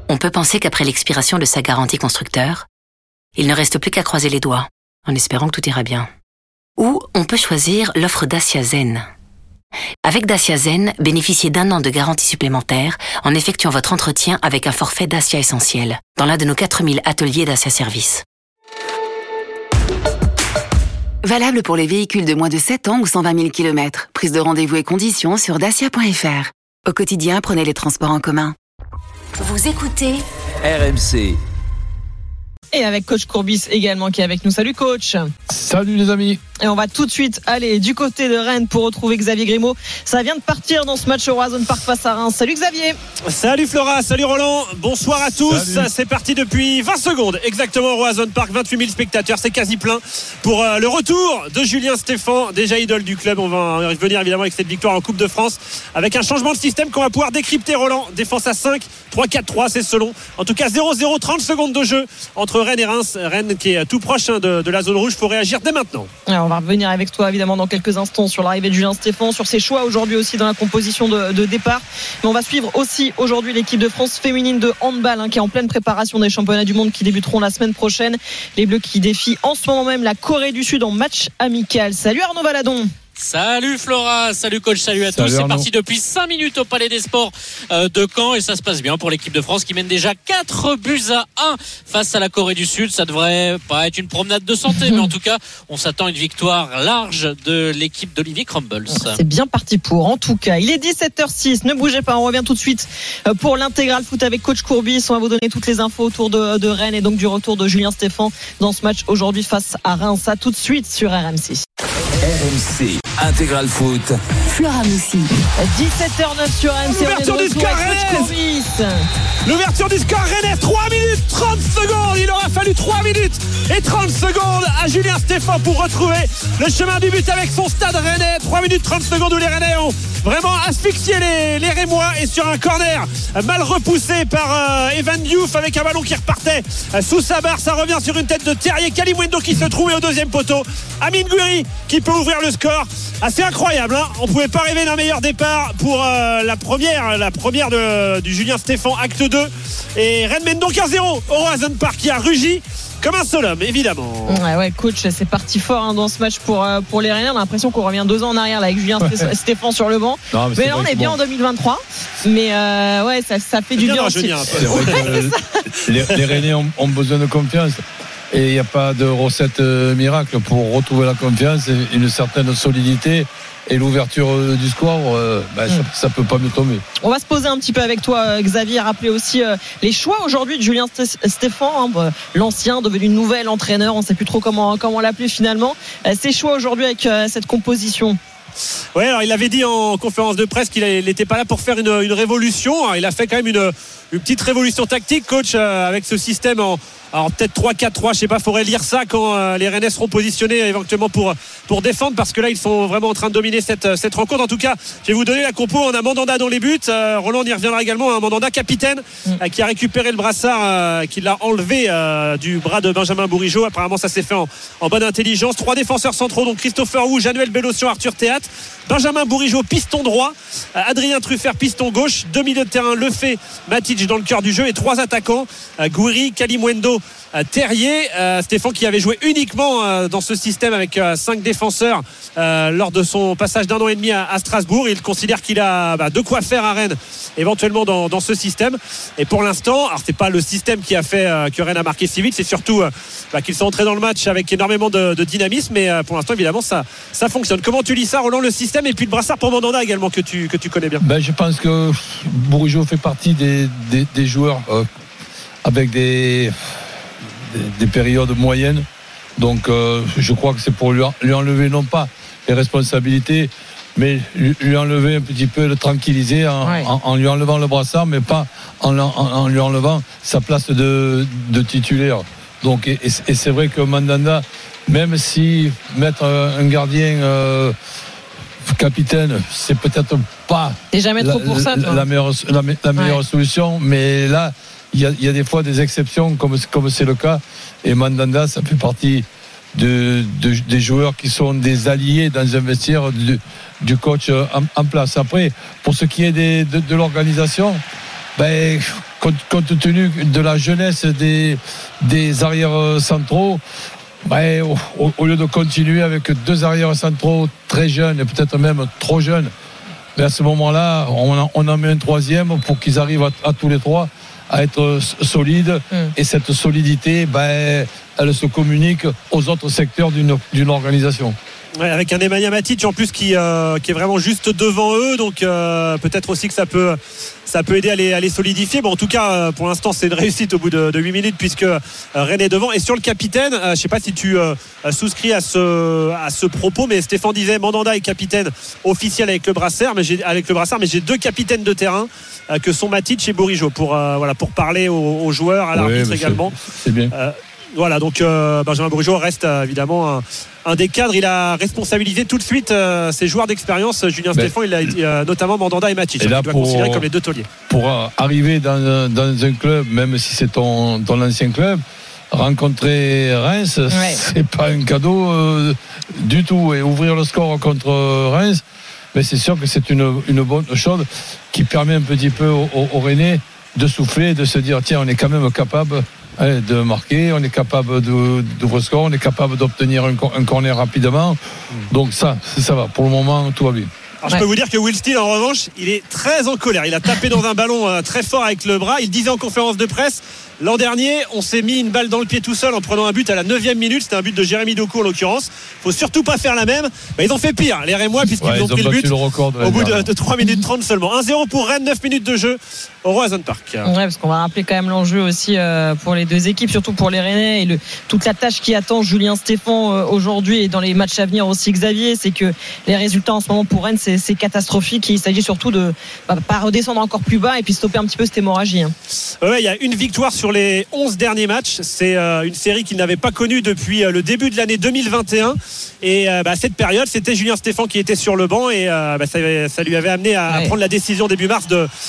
On peut penser qu'après l'expiration de sa garantie constructeur, il ne reste plus qu'à croiser les doigts, en espérant que tout ira bien. Ou on peut choisir l'offre Dacia Zen. Avec Dacia Zen, bénéficiez d'1 an de garantie supplémentaire en effectuant votre entretien avec un forfait Dacia Essentiel dans l'un de nos 4000 ateliers Dacia Service. Valable pour les véhicules de moins de 7 ans ou 120 000 km. Prise de rendez-vous et conditions sur dacia.fr. Au quotidien, prenez les transports en commun. Vous écoutez RMC. Et avec coach Courbis également qui est avec nous. Salut coach. Salut les amis. Et on va tout de suite aller du côté de Rennes pour retrouver Xavier Grimaud. Ça vient de partir dans ce match au Horizon Park face à Reims. Salut Xavier. Salut Flora, salut Roland. Bonsoir à tous. Salut. C'est parti depuis 20 secondes exactement au Horizon Park. 28 000 spectateurs, c'est quasi plein pour le retour de Julien Stéphan, déjà idole du club. On va revenir évidemment avec cette victoire en Coupe de France avec un changement de système qu'on va pouvoir décrypter. Roland, défense à 5, 3-4-3, c'est selon. En tout cas 0-0, 30 secondes de jeu entre Rennes et Reims. Rennes qui est tout proche de la zone rouge. Il faut réagir dès maintenant. Alors, on va revenir avec toi évidemment dans quelques instants sur l'arrivée de Julien Stéphan, sur ses choix aujourd'hui aussi dans la composition de départ. Mais on va suivre aussi aujourd'hui l'équipe de France féminine de handball qui est en pleine préparation des championnats du monde qui débuteront la semaine prochaine. Les Bleus qui défient en ce moment même la Corée du Sud en match amical. Salut Arnaud Valadon. Salut Flora, salut coach, salut à tous. C'est parti depuis 5 minutes au Palais des Sports de Caen et ça se passe bien pour l'équipe de France qui mène déjà 4-1 face à la Corée du Sud. Ça devrait pas être une promenade de santé, mais en tout cas, on s'attend à une victoire large de l'équipe d'Olivier Crumbles. C'est bien parti pour, en tout cas. Il est 17h06, ne bougez pas, on revient tout de suite pour l'intégral foot avec coach Courbis. On va vous donner toutes les infos autour de Rennes et donc du retour de Julien Stéphan dans ce match aujourd'hui face à Reims. Ça tout de suite sur RMC. RMC Intégral Foot. Flora Moussi. 17h09 sur RMC. L'ouverture du score L'ouverture du score Rennes, 3 minutes 30 secondes. Il aura fallu 3 minutes et 30 secondes à Julien Stéphan pour retrouver le chemin du but avec son stade rennais. 3 minutes 30 secondes où les Rennais ont vraiment asphyxié les Rémois et sur un corner mal repoussé par Evan Diouf avec un ballon qui repartait sous sa barre. Ça revient sur une tête de Terrier. Kalimwendo qui se trouvait au deuxième poteau. Amine Gouiri qui peut ouvrir le score. Assez incroyable, hein. On pouvait pas rêver d'un meilleur départ pour la première du Julien Stéphan acte 2 et Rennes mène donc 1-0 au Horizon Park qui a rugi comme un seul homme évidemment. Ouais coach, c'est parti fort dans ce match pour les Rennais. On a l'impression qu'on revient 2 ans en arrière là, avec Julien Stéphan sur le banc. Non, mais là on est bien en 2023 mais ça fait du bien aussi. Les Rennais ont besoin de confiance. Et il n'y a pas de recette miracle pour retrouver la confiance et une certaine solidité. Et l'ouverture du score, ça peut pas me tomber. On va se poser un petit peu avec toi, Xavier. Rappeler aussi les choix aujourd'hui de Julien Stéphan, l'ancien devenu nouvel entraîneur. On ne sait plus trop comment l'appeler finalement. Ses choix aujourd'hui avec cette composition. Ouais, alors il avait dit en conférence de presse qu'il n'était pas là pour faire une révolution. Alors, il a fait quand même une petite révolution tactique, coach, avec ce système alors peut-être 3-4-3, je sais pas, faudrait lire ça quand les Rennais seront positionnés éventuellement pour défendre, parce que là ils sont vraiment en train de dominer cette rencontre. En tout cas, je vais vous donner la compo. On a Mandanda dans les buts, Roland y reviendra également, hein, Mandanda capitaine qui a récupéré le brassard qui l'a enlevé du bras de Benjamin Bourigeaud. Apparemment ça s'est fait en bonne intelligence. 3 défenseurs centraux, donc Christopher Wu, Januel Bellotion, Arthur Théâtre, Benjamin Bourigeaud piston droit, Adrien Truffert piston gauche, 2 milieux de terrain, Lefebvre, Matic dans le cœur du jeu et 3 attaquants, Gouiri, Kalimwendo, Terrier. Stéphan qui avait joué uniquement dans ce système avec 5 défenseurs lors de son passage d'1 an et demi à Strasbourg. Il considère qu'il a de quoi faire à Rennes éventuellement dans ce système, et pour l'instant, alors c'est pas le système qui a fait que Rennes a marqué si vite, c'est surtout qu'ils sont entrés dans le match avec énormément de dynamisme, mais pour l'instant évidemment ça fonctionne. Comment tu lis ça, Roland, le système et puis le brassard pour Mandanda également que tu connais bien? Je pense que Bourigeaud fait partie des joueurs avec des périodes moyennes, donc je crois que c'est pour lui enlever non pas les responsabilités, mais lui enlever un petit peu, le tranquilliser en lui enlevant le brassard, mais pas en lui enlevant sa place de titulaire. Donc et c'est vrai que Mandanda, même si mettre un gardien capitaine, c'est peut-être pas la meilleure solution, mais là il y a des fois des exceptions comme c'est le cas, et Mandanda ça fait partie des joueurs qui sont des alliés dans un vestiaire du coach en place. Après, pour ce qui est de l'organisation, compte tenu de la jeunesse des arrières centraux, au lieu de continuer avec 2 arrières centraux très jeunes et peut-être même trop jeunes, mais à ce moment-là on en met un 3e pour qu'ils arrivent à tous les 3 à être solides, et cette solidité elle se communique aux autres secteurs d'une organisation. Ouais, avec un Nemanja Matic en plus qui est vraiment juste devant eux, donc peut-être aussi que ça peut aider à les solidifier. Bon, en tout cas, pour l'instant, c'est une réussite au bout de 8 minutes puisque Rennes est devant. Et sur le capitaine, je ne sais pas si tu souscris à ce propos, mais Stéphane disait Mandanda est capitaine officiel avec le brassard, mais j'ai 2 capitaines de terrain que sont Matic et Bourigeaud pour parler aux joueurs, à l'arbitre également. C'est bien. Voilà, donc Benjamin Bourigeaud reste évidemment un des cadres. Il a responsabilisé tout de suite ses joueurs d'expérience. Julien Stéphan, il a notamment Mandanda et Matic. Il doit considérer comme les 2 tauliers. Pour arriver dans un club, même si c'est ton ancien club, rencontrer Reims, c'est pas un cadeau du tout. Et ouvrir le score contre Reims, mais c'est sûr que c'est une bonne chose qui permet un petit peu aux Rennais de souffler, de se dire tiens, on est quand même capable de marquer, on est capable d'ouvrir le score, on est capable d'obtenir un corner rapidement. Donc ça va. Pour le moment, tout va bien. Alors, je peux vous dire que Will Steele, en revanche, il est très en colère. Il a tapé dans un ballon très fort avec le bras. Il disait en conférence de presse, l'an dernier, on s'est mis une balle dans le pied tout seul en prenant un but à la 9e minute. C'était un but de Jérémy Doku en l'occurrence. Faut surtout pas faire la même. Ils ont fait pire, les Rémois, puisqu'ils ont pris le but au bout de 3 minutes 30 seulement. 1-0 pour Rennes, 9 minutes de jeu au Roazhon Park. Ouais, parce qu'on va rappeler quand même l'enjeu aussi pour les 2 équipes, surtout pour les Rennais, et toute la tâche qui attend Julien Stéphan aujourd'hui et dans les matchs à venir aussi, Xavier, c'est que les résultats en ce moment pour Rennes, c'est catastrophique. Il s'agit surtout de pas redescendre encore plus bas et puis stopper un petit peu cette hémorragie. Ouais, il y a une victoire sur les 11 derniers matchs. C'est une série qu'il n'avait pas connue depuis le début de l'année 2021. Et à cette période, c'était Julien Stéphan qui était sur le banc, et ça lui avait amené à prendre la décision début mars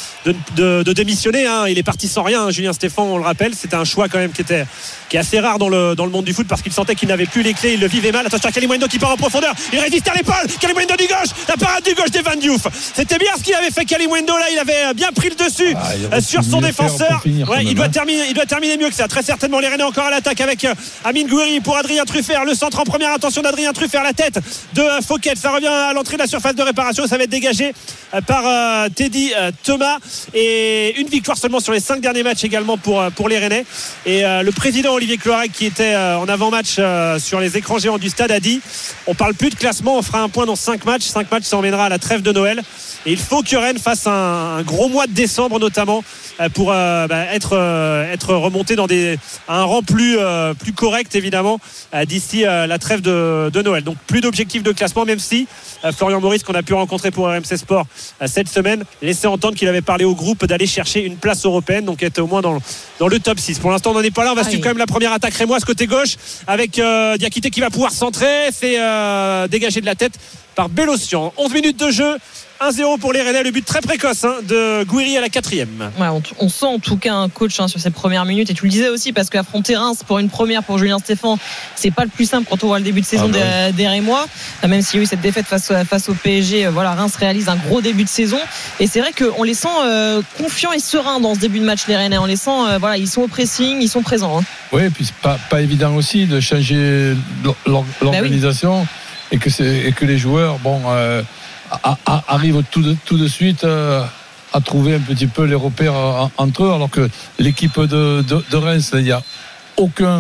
de démissionner. Il est parti sans rien, Julien Stéphan, on le rappelle. C'était un choix quand même qui est assez rare dans le monde du foot, parce qu'il sentait qu'il n'avait plus les clés, il le vivait mal. Attention à Kalimundo qui part en profondeur, il résiste à l'épaule. Kalimundo du gauche, la parade du gauche d'Evan Diouf. C'était bien ce qu'il avait fait, Kalimundo. Là, il avait bien pris le dessus sur son défenseur. Il doit terminer mieux que ça, très certainement. Les Rennais encore à l'attaque avec Amine Gouiri pour Adrien Truffert. Le centre en première intention d'Adrien Truffert, la tête de Fouquet. Ça revient à l'entrée de la surface de réparation. Ça va être dégagé par Teddy Thomas. Et une victoire seulement sur les 5 derniers matchs également pour les Rennais. Et le président Olivier Cloarec, qui était en avant-match sur les écrans géants du stade, a dit on parle plus de classement, on fera un point dans 5 matchs. 5 matchs, ça emmènera à la trêve de Noël. Et il faut que Rennes fasse un gros mois de décembre notamment pour être remonté dans un rang plus correct évidemment d'ici la trêve de Noël. Donc plus d'objectifs de classement, même si Florian Maurice, qu'on a pu rencontrer pour RMC Sport cette semaine, laissait entendre qu'il avait parlé au groupe d'aller chercher une place européenne, donc être au moins dans le top 6. Pour l'instant on n'en est pas là. On va suivre quand même la première attaque rémoise côté gauche avec Diakité qui va pouvoir centrer. C'est dégagé de la tête par Bélocian. 11 minutes de jeu, 1-0 pour les Rennais, le but très précoce de Gouiri à la 4e. Ouais, on sent en tout cas un coach sur ces premières minutes, et tu le disais aussi, parce qu'affronter Reims pour une première pour Julien Stéphan, c'est pas le plus simple quand on voit le début de saison des Rémois, même s'il y a eu cette défaite face au PSG. Reims réalise un gros début de saison, et c'est vrai qu'on les sent confiants et sereins dans ce début de match, les Rennais. On les sent, ils sont au pressing, ils sont présents. Oui, et puis c'est pas évident aussi de changer l'organisation. Et que les joueurs arrivent tout de suite à trouver un petit peu les repères entre eux, alors que l'équipe de Reims, il n'y a aucun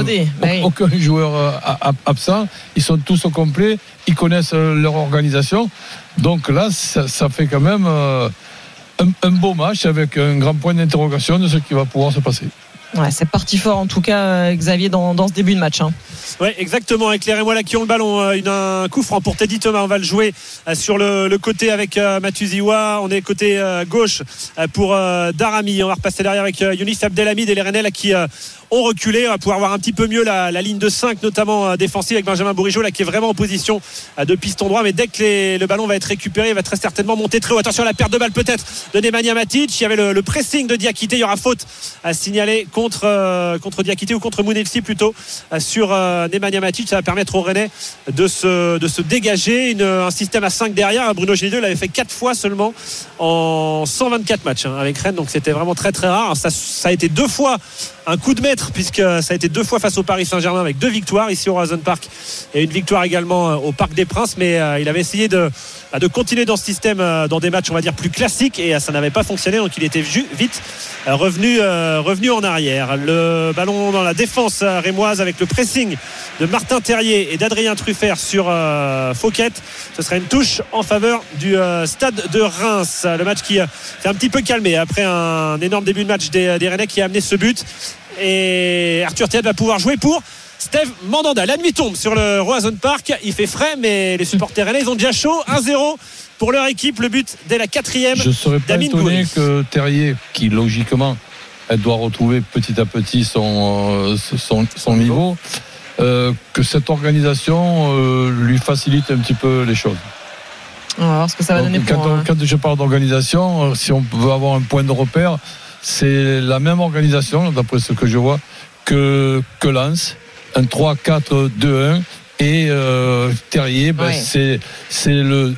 joueur absent. Ils sont tous au complet, ils connaissent leur organisation. Donc là, ça fait quand même un beau match avec un grand point d'interrogation de ce qui va pouvoir se passer. Ouais, c'est parti fort en tout cas, Xavier, dans ce début de match. Ouais, exactement. Avec les Rémois là qui ont le ballon, un coup franc pour Teddy Thomas. On va le jouer sur le côté avec Matuziwa. On est côté gauche pour Darami. On va repasser derrière avec Younis Abdelhamid et les Rennais là qui ont reculé. On va pouvoir voir un petit peu mieux la ligne de 5, notamment défensive, avec Benjamin Bourigeaud là qui est vraiment en position de piston droit. Mais dès que le ballon va être récupéré, il va très certainement monter très haut. Attention à la perte de balle peut-être de Nemanja Matic. Il y avait le pressing de Diakité. Il y aura faute à signaler contre contre Diakité ou contre Mounelsi plutôt sur Nemanja Matic. Ça va permettre aux Rennais de se dégager. Un système à 5 derrière. Bruno Genesio l'avait fait 4 fois seulement en 124 matchs avec Rennes, donc c'était vraiment très très rare. Ça a été 2 fois un coup de maître, puisque ça a été 2 fois face au Paris Saint-Germain avec 2 victoires ici au Horizon Park et une victoire également au Parc des Princes, mais il avait essayé de continuer dans ce système dans des matchs on va dire plus classiques, et ça n'avait pas fonctionné, donc il était vite revenu en arrière. Le ballon dans la défense rémoise avec le pressing de Martin Terrier et d'Adrien Truffert sur Fouquet. Ce sera une touche en faveur du Stade de Reims. Le match qui s'est un petit peu calmé après un énorme début de match des Rennais qui a amené ce but, et Arthur Théâtre va pouvoir jouer pour Steve Mandanda. La nuit tombe sur le Roazhon Park, il fait frais, mais les supporters rennais ils ont déjà chaud. 1-0 pour leur équipe, le but dès la 4e. Je ne serais pas étonné que Terrier, qui logiquement elle doit retrouver petit à petit son niveau, que cette organisation lui facilite un petit peu les choses. On va voir ce que ça va donner quand je parle d'organisation, si on veut avoir un point de repère, c'est la même organisation d'après ce que je vois que Lens, un 3-4-2-1, et Terrier, c'est le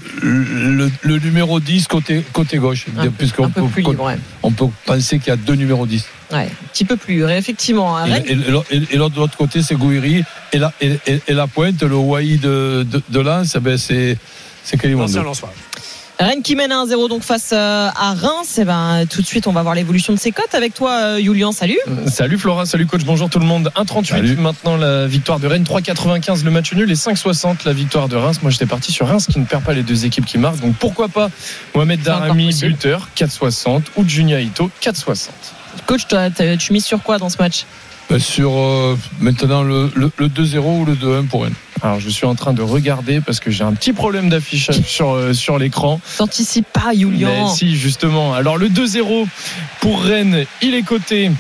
numéro 10 côté gauche, puisqu'on peu plus libre, on peut penser qu'il y a 2 numéros 10. Ouais, un petit peu plus libre, effectivement. Et l'autre de l'autre côté, c'est Gouiri, et la pointe, le Wai de Lens, c'est Kalimundo. Rennes qui mène 1-0 donc face à Reims. Et tout de suite on va voir l'évolution de ses cotes avec toi, Julien. Salut. Salut Flora, salut coach, bonjour tout le monde. 1,38 maintenant la victoire de Rennes, 3,95 le match nul et 5,60 la victoire de Reims. Moi j'étais parti sur Reims qui ne perd pas les 2 équipes qui marquent, donc pourquoi pas Mohamed Darami buteur 4,60 ou Junya Ito 4,60. Coach, tu mises sur quoi dans ce match? Sur maintenant le 2-0 ou le 2-1 pour Rennes. Alors je suis en train de regarder parce que j'ai un petit problème d'affichage sur l'écran. T'anticipes pas, Julien. Mais si, justement. Alors le 2-0 pour Rennes, il est coté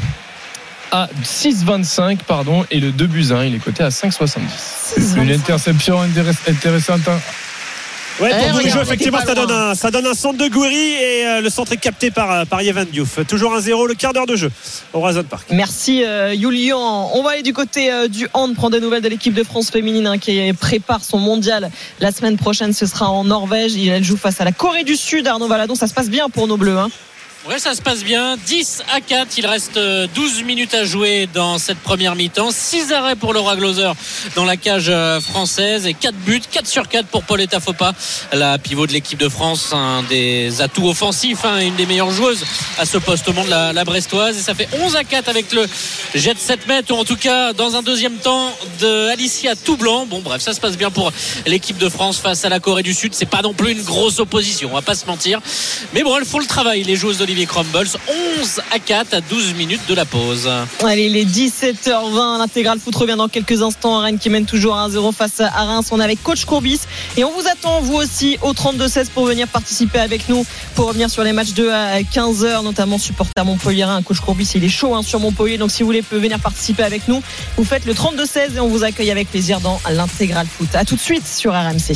à 6,25 et le 2-1 il est coté à 5,70. Une interception intéressante. Ouais, pour Bourigeau, effectivement, ça donne un centre de Gouiri, et le centre est capté par Yevan Diouf. Toujours 1-0, le quart d'heure de jeu au Horizon Park. Merci Julien. On va aller du côté du hand, prendre des nouvelles de l'équipe de France féminine qui prépare son mondial la semaine prochaine. Ce sera en Norvège. Elle joue face à la Corée du Sud. Arnaud Valadon, ça se passe bien pour nos Bleus, hein? Ouais, ça se passe bien. 10-4. Il reste 12 minutes à jouer dans cette première mi-temps. 6 arrêts pour Laura Glauser dans la cage française et 4 buts, 4 sur 4 pour Pauletta Fopa, la pivot de l'équipe de France, un des atouts offensifs, une des meilleures joueuses à ce poste au monde, la brestoise. Et ça fait 11-4 avec le jet de 7 mètres, ou en tout cas dans un deuxième temps de Alicia Toublanc. Bon, bref, ça se passe bien pour l'équipe de France face à la Corée du Sud. C'est pas non plus une grosse opposition, on va pas se mentir. Mais bon, elles font le travail, les joueuses d'Olivier Crumbles. 11-4 à 12 minutes de la pause. Allez, il est 17h20. L'intégral foot revient dans quelques instants. Rennes qui mène toujours 1-0 face à Reims. On est avec coach Courbis et on vous attend vous aussi au 32-16 pour venir participer avec nous, pour revenir sur les matchs de 15h, notamment supporter Montpellierin. Coach Courbis, il est chaud sur Montpellier, donc si vous voulez venir participer avec nous, vous faites le 32-16 et on vous accueille avec plaisir dans l'intégral foot. À tout de suite sur RMC.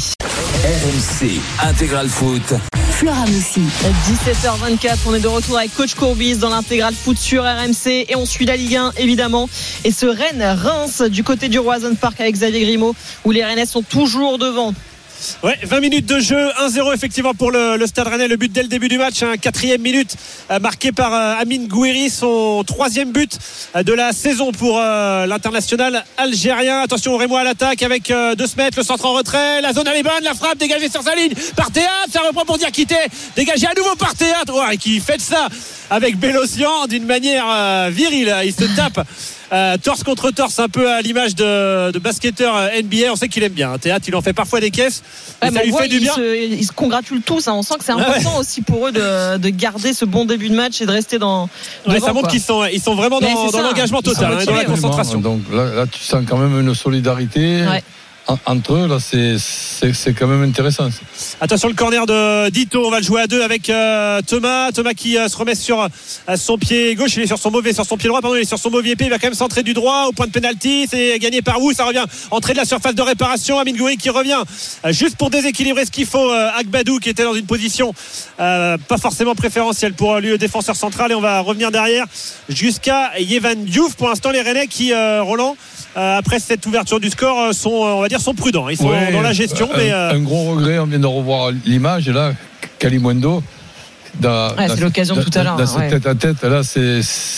RMC Intégral Foot. Flora Moussi. 17h24, on est de retour avec coach Courbis dans l'intégral foot sur RMC et on suit la Ligue 1 évidemment, et ce Rennes-Reims du côté du Roazhon Park avec Xavier Grimaud, où les Rennais sont toujours devant. Ouais, 20 minutes de jeu, 1-0 effectivement pour le Stade Rennais. Le but dès le début du match, 4e minute, marqué par Amine Gouiri, son 3e but de la saison pour l'international algérien. Attention, Rémois à l'attaque avec 2 mètres, le centre en retrait, la zone elle est bonne, la frappe dégagée sur sa ligne par Théâtre, ça reprend pour Diakité, dégagé à nouveau par Théâtre, qui fait ça avec Bélocian d'une manière virile. Il se tape torse contre torse, un peu à l'image de basketteur NBA. On sait qu'il aime bien Théâtre, il en fait parfois des caisses, ça lui fait du bien. Ils se congratulent tous, on sent que c'est important aussi pour eux de garder ce bon début de match et de rester dans devant, ça montre qu'ils sont vraiment dans l'engagement total et dans la concentration. Donc là tu sens quand même une solidarité. entre eux, là, c'est quand même intéressant. Attention, le corner de Dito, on va le jouer à deux avec Thomas qui se remet sur son pied gauche, il est sur son pied droit, il est sur son mauvais pied, il va quand même centrer du droit au point de pénalty, c'est gagné par Wu, ça revient, entrée de la surface de réparation, Amine Gouiri qui revient juste pour déséquilibrer ce qu'il faut, Agbadou qui était dans une position pas forcément préférentielle pour lui, le défenseur central, et on va revenir derrière jusqu'à Yevan Diouf. Pour l'instant, les Rennais qui, Roland, après cette ouverture du score, sont prudents, ils sont dans la gestion. Un gros regret, on vient de revoir l'image, et là, Kalimundo, c'est l'occasion tout à l'heure. Dans cette tête à tête, là, c'est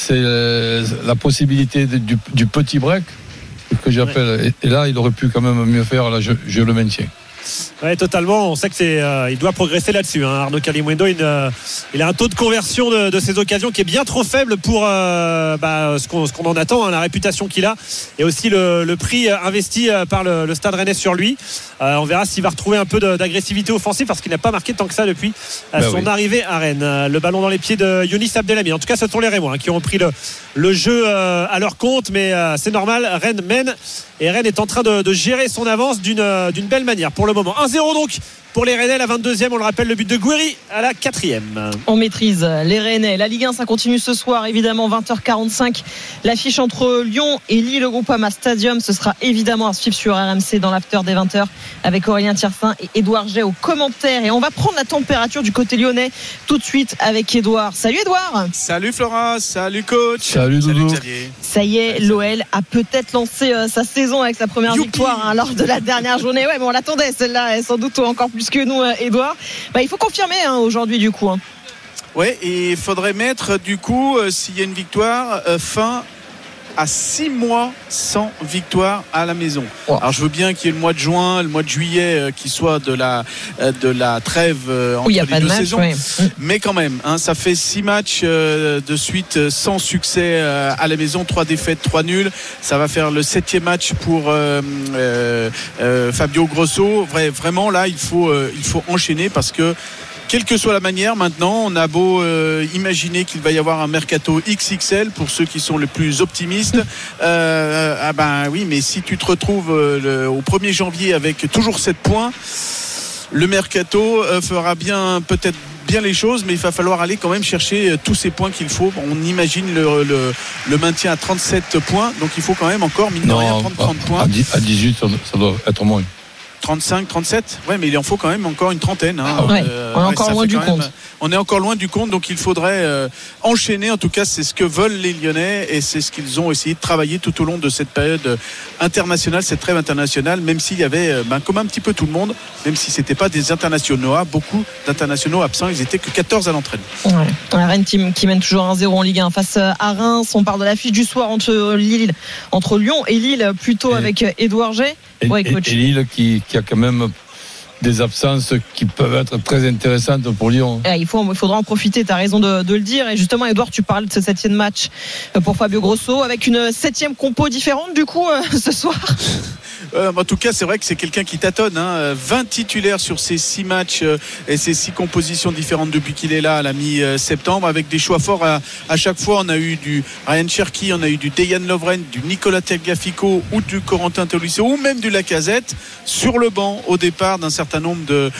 la possibilité du petit break que j'appelle. Ouais. Et là, il aurait pu quand même mieux faire. Là, je le maintiens. Oui, totalement. On sait que il doit progresser là-dessus. Arnaud Kalimundo, il a un taux de conversion de ses occasions qui est bien trop faible pour ce qu'on en attend, la réputation qu'il a, et aussi le prix investi par le Stade Rennais sur lui. On verra s'il va retrouver un peu d'agressivité offensive, parce qu'il n'a pas marqué tant que ça depuis son arrivée à Rennes. Le ballon dans les pieds de Younis Abdelhamid. En tout cas, ce sont les Rémois qui ont pris le jeu à leur compte, mais c'est normal. Rennes mène, et Rennes est en train de gérer son avance d'une belle manière pour le moment. 1-0 donc pour les Rennais, la 22e, on le rappelle, le but de Gouiri à la 4e. On maîtrise les Rennais. La Ligue 1, ça continue ce soir, évidemment, 20h45. L'affiche entre Lyon et Lille au Groupama Stadium, ce sera évidemment à suivre sur RMC dans l'after des 20h avec Aurélien Thiersin et Édouard Jay aux commentaires. Et on va prendre la température du côté lyonnais tout de suite avec Édouard. Salut Édouard. Salut Flora, salut coach. Salut Doudou. Ça y est, l'OL a peut-être lancé sa saison avec sa première victoire lors de la dernière journée. Ouais, mais on l'attendait celle-là, et sans doute encore plus que nous, Édouard. Il faut confirmer aujourd'hui du coup. Oui, et il faudrait mettre du coup, s'il y a une victoire, fin à 6 mois sans victoire à la maison. Wow. Alors je veux bien qu'il y ait le mois de juin, le mois de juillet qui soit de la trêve entre les deux saisons, mais quand même, ça fait 6 matchs de suite sans succès à la maison, 3 défaites, 3 nuls. Ça va faire le 7e match pour Fabio Grosso. Vraiment là, il faut enchaîner, parce que quelle que soit la manière, maintenant, on a beau imaginer qu'il va y avoir un mercato XXL pour ceux qui sont les plus optimistes. Oui, mais si tu te retrouves au 1er janvier avec toujours 7 points, le mercato fera peut-être bien les choses, mais il va falloir aller quand même chercher tous ces points qu'il faut. On imagine le maintien à 37 points, donc il faut quand même encore, mine de rien, prendre 30 points. À 18, ça doit être moins. 35, 37, ouais, mais il en faut quand même encore une trentaine. On est encore loin du compte. On est encore loin du compte, donc il faudrait enchaîner. En tout cas, c'est ce que veulent les Lyonnais, et c'est ce qu'ils ont essayé de travailler tout au long de cette période internationale, cette trêve internationale, même s'il y avait, comme un petit peu tout le monde, même si c'était pas des internationaux, beaucoup d'internationaux absents, ils étaient que 14 à l'entraînement. Ouais. Rennes qui mène toujours 1-0 en Ligue 1 face à Reims. On parle de l'affiche du soir entre Lyon et Lille, plutôt avec Édouard Jay. Et Lille qui a quand même des absences qui peuvent être très intéressantes pour Lyon. Il faudra en profiter, tu as raison de le dire. Et justement, Édouard, tu parles de ce 7e match pour Fabio Grosso, avec une 7e compo différente du coup ce soir. En tout cas, c'est vrai que c'est quelqu'un qui tâtonne. 20 titulaires sur ces 6 matchs et ces 6 compositions différentes depuis qu'il est là à la mi-septembre, avec des choix forts à chaque fois. On a eu du Ryan Cherki, on a eu du Dejan Lovren, du Nicolas Tagliafico ou du Corentin Tolisso, ou même du Lacazette sur le banc au départ d'un certain nombre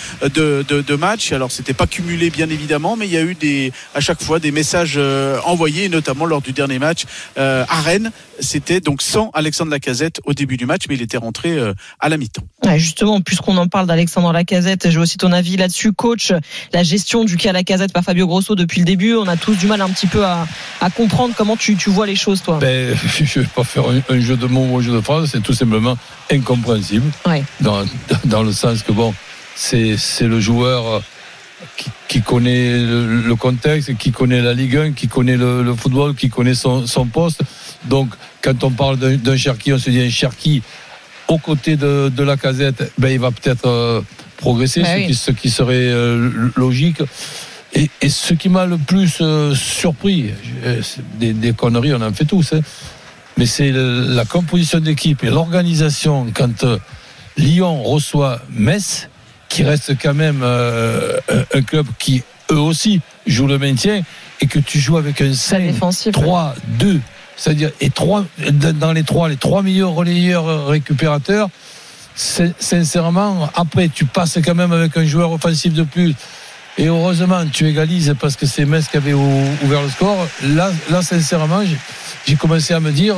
de matchs. Alors c'était pas cumulé bien évidemment, mais il y a eu à chaque fois des messages envoyés, notamment lors du dernier match à Rennes. C'était donc sans Alexandre Lacazette au début du match, mais il était rentré à la mi-temps. Justement, puisqu'on en parle d'Alexandre Lacazette, je veux aussi ton avis là-dessus, coach. La gestion du cas Lacazette par Fabio Grosso depuis le début, on a tous du mal un petit peu à comprendre comment tu vois les choses, toi. Je ne vais pas faire un jeu de mots ou un jeu de phrases, c'est tout simplement incompréhensible. Dans le sens que c'est le joueur qui connaît le contexte, qui connaît la Ligue 1, qui connaît le football, qui connaît son poste. Donc quand on parle d'un Cherki, on se dit un Cherki aux côtés de Lacazette, il va peut-être progresser, ce qui serait logique. Et ce qui m'a le plus surpris, des conneries on en fait tous, mais c'est la composition d'équipe et l'organisation quand Lyon reçoit Metz, qui reste quand même un club qui eux aussi joue le maintien, et que tu joues avec un 5-3-2, c'est-à-dire dans les trois meilleurs relayeurs récupérateurs, sincèrement, après, tu passes quand même avec un joueur offensif de plus. Et heureusement, tu égalises parce que c'est Metz qui avait ouvert le score. Là, sincèrement, j'ai commencé à me dire,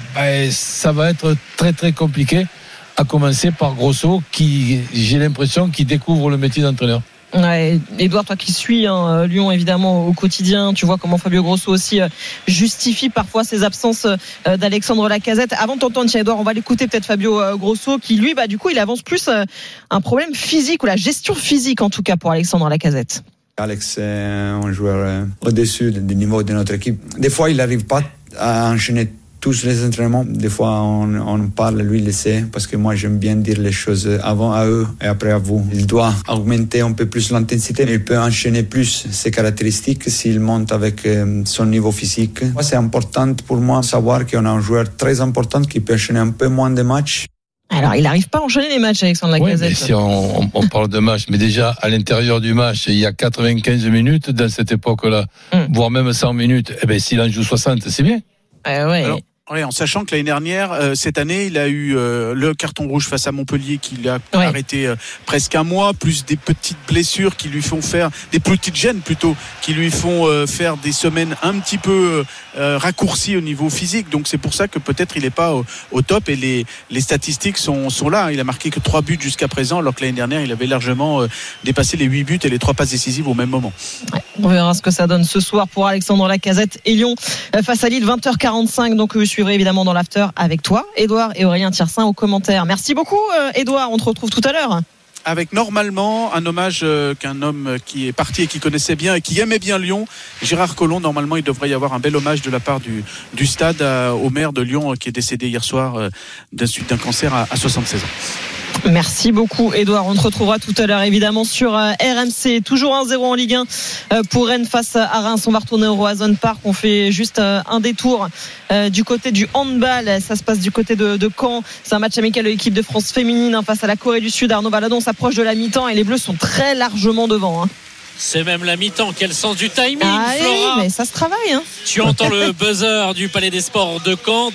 ça va être très très compliqué. À commencer par Grosso, qui, j'ai l'impression, qui découvre le métier d'entraîneur. Ouais, Edouard, toi qui suis Lyon évidemment au quotidien, tu vois comment Fabio Grosso aussi justifie parfois ses absences d'Alexandre Lacazette. Avant de t'entendre, Edouard, on va l'écouter peut-être Fabio Grosso qui lui, du coup, il avance plus un problème physique ou la gestion physique en tout cas pour Alexandre Lacazette. Alex est un joueur au-dessus du niveau de notre équipe. Des fois, il n'arrive pas à enchaîner tous les entraînements. Des fois, on parle, lui, il le sait, parce que moi, j'aime bien dire les choses avant à eux et après à vous. Il doit augmenter un peu plus l'intensité. Il peut enchaîner plus ses caractéristiques s'il monte avec son niveau physique. Moi, c'est important pour moi de savoir qu'on a un joueur très important qui peut enchaîner un peu moins de matchs. Alors, il n'arrive pas à enchaîner les matchs, Alexandre Lacazette. Oui, mais si on parle de match, mais déjà, à l'intérieur du match, il y a 95 minutes dans cette époque-là, voire même 100 minutes. Eh bien, s'il en joue 60, c'est bien. Ouais. Alors, oui, en sachant que l'année dernière, cette année, il a eu le carton rouge face à Montpellier qui l'a arrêté presque un mois, plus des petites blessures qui lui font faire, des petites gênes plutôt, qui lui font faire des semaines un petit peu raccourcies au niveau physique. Donc c'est pour ça que peut-être il n'est pas au top et les statistiques sont là. Il a marqué que 3 buts jusqu'à présent, alors que l'année dernière, il avait largement dépassé les 8 buts et les 3 passes décisives au même moment. Ouais, on verra ce que ça donne ce soir pour Alexandre Lacazette et Lyon face à Lille, 20h45. Donc je suivrai évidemment dans l'after avec toi, Edouard et Aurélien Thiersin aux commentaires. Merci beaucoup, Edouard. On te retrouve tout à l'heure. Avec normalement un hommage qu'un homme qui est parti et qui connaissait bien et qui aimait bien Lyon, Gérard Collomb. Normalement, il devrait y avoir un bel hommage de la part du stade au maire de Lyon qui est décédé hier soir suite d'un cancer à 76 ans. Merci beaucoup, Edouard. On te retrouvera tout à l'heure évidemment sur RMC. Toujours 1-0 en Ligue 1 pour Rennes face à Reims. On va retourner au Roazhon Park. On fait juste un détour du côté du handball. Ça se passe du côté de Caen. C'est un match amical de l'équipe de France féminine face à la Corée du Sud. Arnaud Valadon s'approche de la mi-temps et les Bleus sont très largement devant. C'est même la mi-temps. Quel sens du timing, Flora. Mais ça se travaille. Tu entends le buzzer du Palais des Sports de Caen.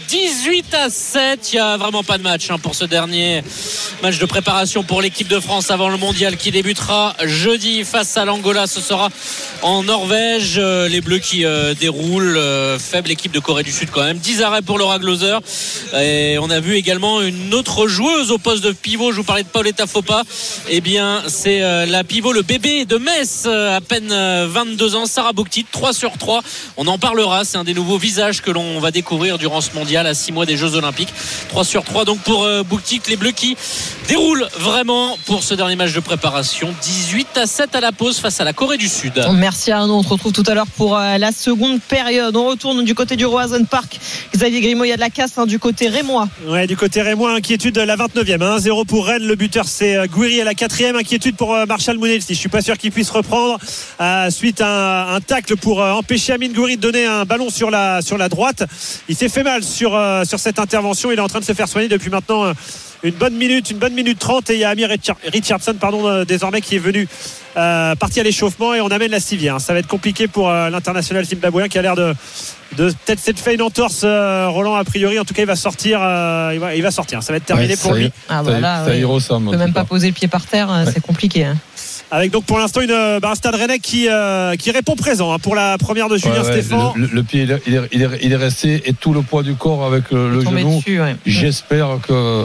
18-7. Il n'y a vraiment pas de match pour ce dernier match de préparation pour l'équipe de France avant le mondial qui débutera jeudi face à l'Angola. Ce sera en Norvège. Les Bleus qui déroulent. Faible équipe de Corée du Sud quand même. 10 arrêts pour Laura Glauser. Et on a vu également une autre joueuse au poste de pivot. Je vous parlais de Paoletta Fopa. Eh bien, c'est la pivot, le bébé de Metz. À peine 22 ans, Sarah Bouktit, 3/3. On en parlera, c'est un des nouveaux visages que l'on va découvrir durant ce mondial à 6 mois des Jeux Olympiques. 3/3 donc pour Bouktit, les Bleus qui déroulent vraiment pour ce dernier match de préparation. 18-7 à la pause face à la Corée du Sud. Merci Arnaud, on se retrouve tout à l'heure pour la seconde période. On retourne du côté du Roazhon Park. Xavier Grimaud, il y a de la casse du côté rémois. Ouais, du côté rémois, inquiétude la 29e. 1-0 pour Rennes, le buteur c'est Gouiri à la 4e. Inquiétude pour Marshall Mounelsi. Je suis pas sûr qu'il puisse reprendre suite à un tacle pour empêcher Amine Gouiri de donner un ballon sur la droite. Il s'est fait mal sur cette intervention. Il est en train de se faire soigner depuis maintenant une bonne minute 30 et il y a Amir Richardson désormais qui est venu parti à l'échauffement et on amène la civière. Ça va être compliqué pour l'international zimbabwéen qui a l'air de peut-être s'être fait une entorse, Roland, a priori. En tout cas, il va sortir. Il va sortir. Ça va être terminé pour lui. Ça y ressemble. Il ne peut même pas poser le pied par terre. C'est compliqué. Avec donc pour l'instant un Stade Rennais qui répond présent pour la première de Julien Stéphan. Le pied il est resté et tout le poids du corps avec le genou. Dessus, J'espère que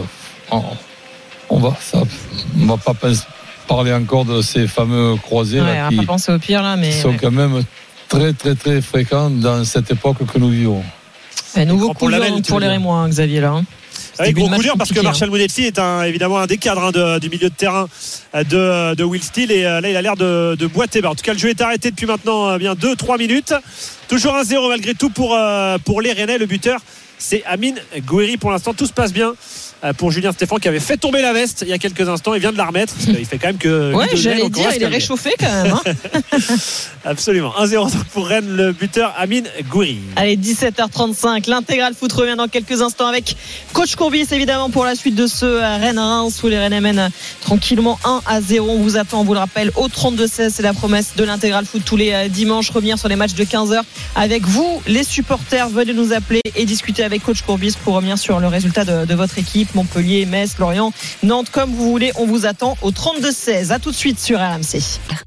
on va pas parler encore de ces fameux croisés là, on va pas penser au pire là, mais sont quand même très très très fréquents dans cette époque que nous vivons. Nouveau coup pour les Rémois, Xavier là. Avec gros coup dur parce que Marshall Mounelsi est évidemment un des cadres du milieu de terrain de Will Steele et là il a l'air de boiter. En tout cas le jeu est arrêté depuis maintenant bien 2-3 minutes. Toujours 1-0 malgré tout pour les Rennais. Le buteur c'est Amine Gouiri. Pour l'instant tout se passe bien pour Julien Stéphan qui avait fait tomber la veste il y a quelques instants. Il vient de la remettre. Il fait quand même que j'allais dire il est réchauffé quand même. Absolument. 1-0 pour Rennes, le buteur Amine Gouiri. Allez, 17h35, l'intégral foot revient dans quelques instants avec coach Courbis évidemment pour la suite de ce Rennes-Reims où les Rennais mènent tranquillement 1-0. On vous attend, on vous le rappelle, au 32-16. C'est la promesse de l'intégral foot tous les dimanches. Revenir sur les matchs de 15h avec vous les supporters. Venez nous appeler et discuter avec coach Courbis pour revenir sur le résultat de votre équipe. Montpellier, Metz, Lorient, Nantes, comme vous voulez. On vous attend au 32-16. À tout de suite sur RMC.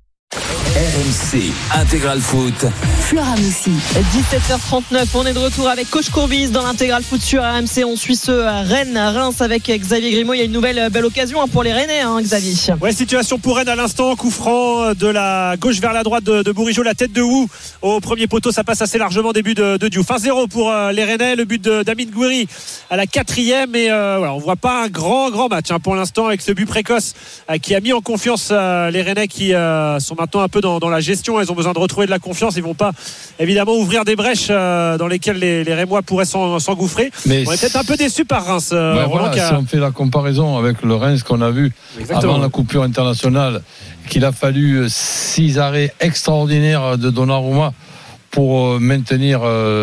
RMC Intégral Foot. Flora Moussi. 17h39, on est de retour avec coach Courbis dans l'Intégral Foot sur RMC. On suit ce Rennes-Reims avec Xavier Grimaud. Il y a une nouvelle belle occasion pour les Rennais, Xavier. Ouais, situation pour Rennes à l'instant. Coup franc de la gauche vers la droite de Bourigeaud. La tête de Wu au premier poteau. Ça passe assez largement. Début de Diouf. 1-0 pour les Rennais. Le but d'Amin Gouiri à la 4e. Et voilà, on voit pas un grand match pour l'instant avec ce but précoce qui a mis en confiance les Rennais qui sont maintenant un peu dans la gestion. Ils ont besoin de retrouver de la confiance. Ils vont pas évidemment ouvrir des brèches dans lesquelles les Rémois pourraient s'engouffrer. Mais on est peut-être un peu déçus par Reims. Roland, si on fait la comparaison avec le Reims qu'on a vu avant la coupure internationale, qu'il a fallu 6 arrêts extraordinaires de Donnarumma pour maintenir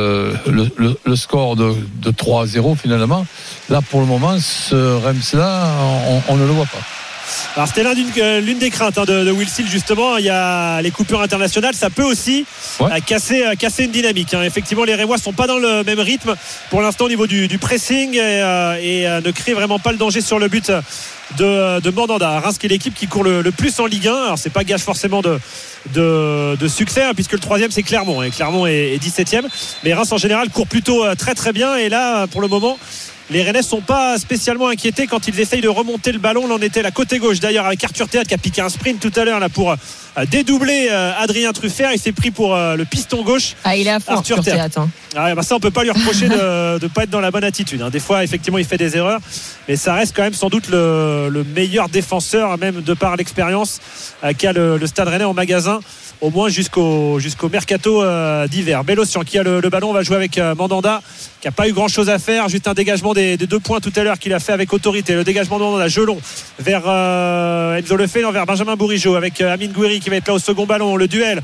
le score de 3-0 finalement. Là pour le moment, ce Reims-là, on ne le voit pas. Alors c'était l'une des craintes de Will Steele justement. Il y a les coupures internationales, ça peut aussi casser une dynamique. Effectivement, les Rémois sont pas dans le même rythme pour l'instant au niveau du pressing et ne créent vraiment pas le danger sur le but de Mandanda. Reims qui est l'équipe qui court le plus en Ligue 1. Alors c'est pas gage forcément de succès puisque le 3e c'est Clermont et Clermont est 17e. Mais Reims en général court plutôt très très bien et là pour le moment les Rennais sont pas spécialement inquiétés quand ils essayent de remonter le ballon. Là on était la côté gauche d'ailleurs avec Arthur Théâtre qui a piqué un sprint tout à l'heure là pour dédoubler Adrien Truffert. Il s'est pris pour le piston gauche. Il est à fond Arthur Théâtre. Ça on peut pas lui reprocher de pas être dans la bonne attitude. Des fois effectivement il fait des erreurs mais ça reste quand même sans doute le meilleur défenseur même de par l'expérience qu'a le Stade Rennais en magasin au moins jusqu'au mercato d'hiver. Bélocian qui a le ballon. On va jouer avec Mandanda qui n'a pas eu grand chose à faire, juste un dégagement des 2 points tout à l'heure qu'il a fait avec autorité. Le dégagement de Mandanda, Gelon vers Enzo Lefebvre, vers Benjamin Bourigeaud avec Amin Gouiri qui va être là au second ballon. Le duel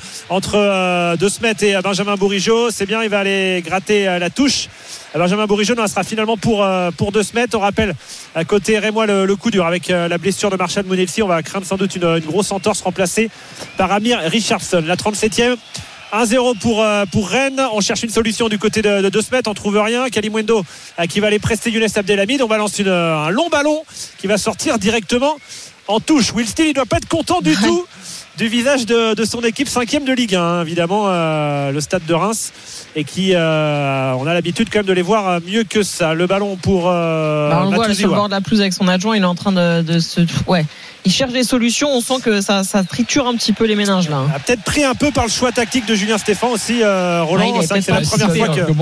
entre De Smet et Benjamin Bourigeaud, c'est bien, il va aller gratter la touche. Benjamin Bourigeaud sera finalement pour De Smet. On rappelle à côté Rémois le coup dur avec la blessure de Marshall Mounelsi. On va craindre sans doute une grosse entorse remplacée par Amir Richardson. La 37e, 1-0 pour Rennes. On cherche une solution du côté de Smet, on trouve rien. Kalimundo qui va aller prester Younes Abdelhamid. On balance un long ballon qui va sortir directement en touche. Will Steele il doit pas être content du tout du visage de son équipe 5e de Ligue 1 évidemment le Stade de Reims et qui on a l'habitude quand même de les voir mieux que ça. Le ballon pour on le voit sur le bord de la pelouse avec son adjoint, il est en train de se il cherche des solutions. On sent que ça triture un petit peu les méninges là. A peut-être pris un peu par le choix tactique de Julien Stéphan aussi Roland. C'est la première fois que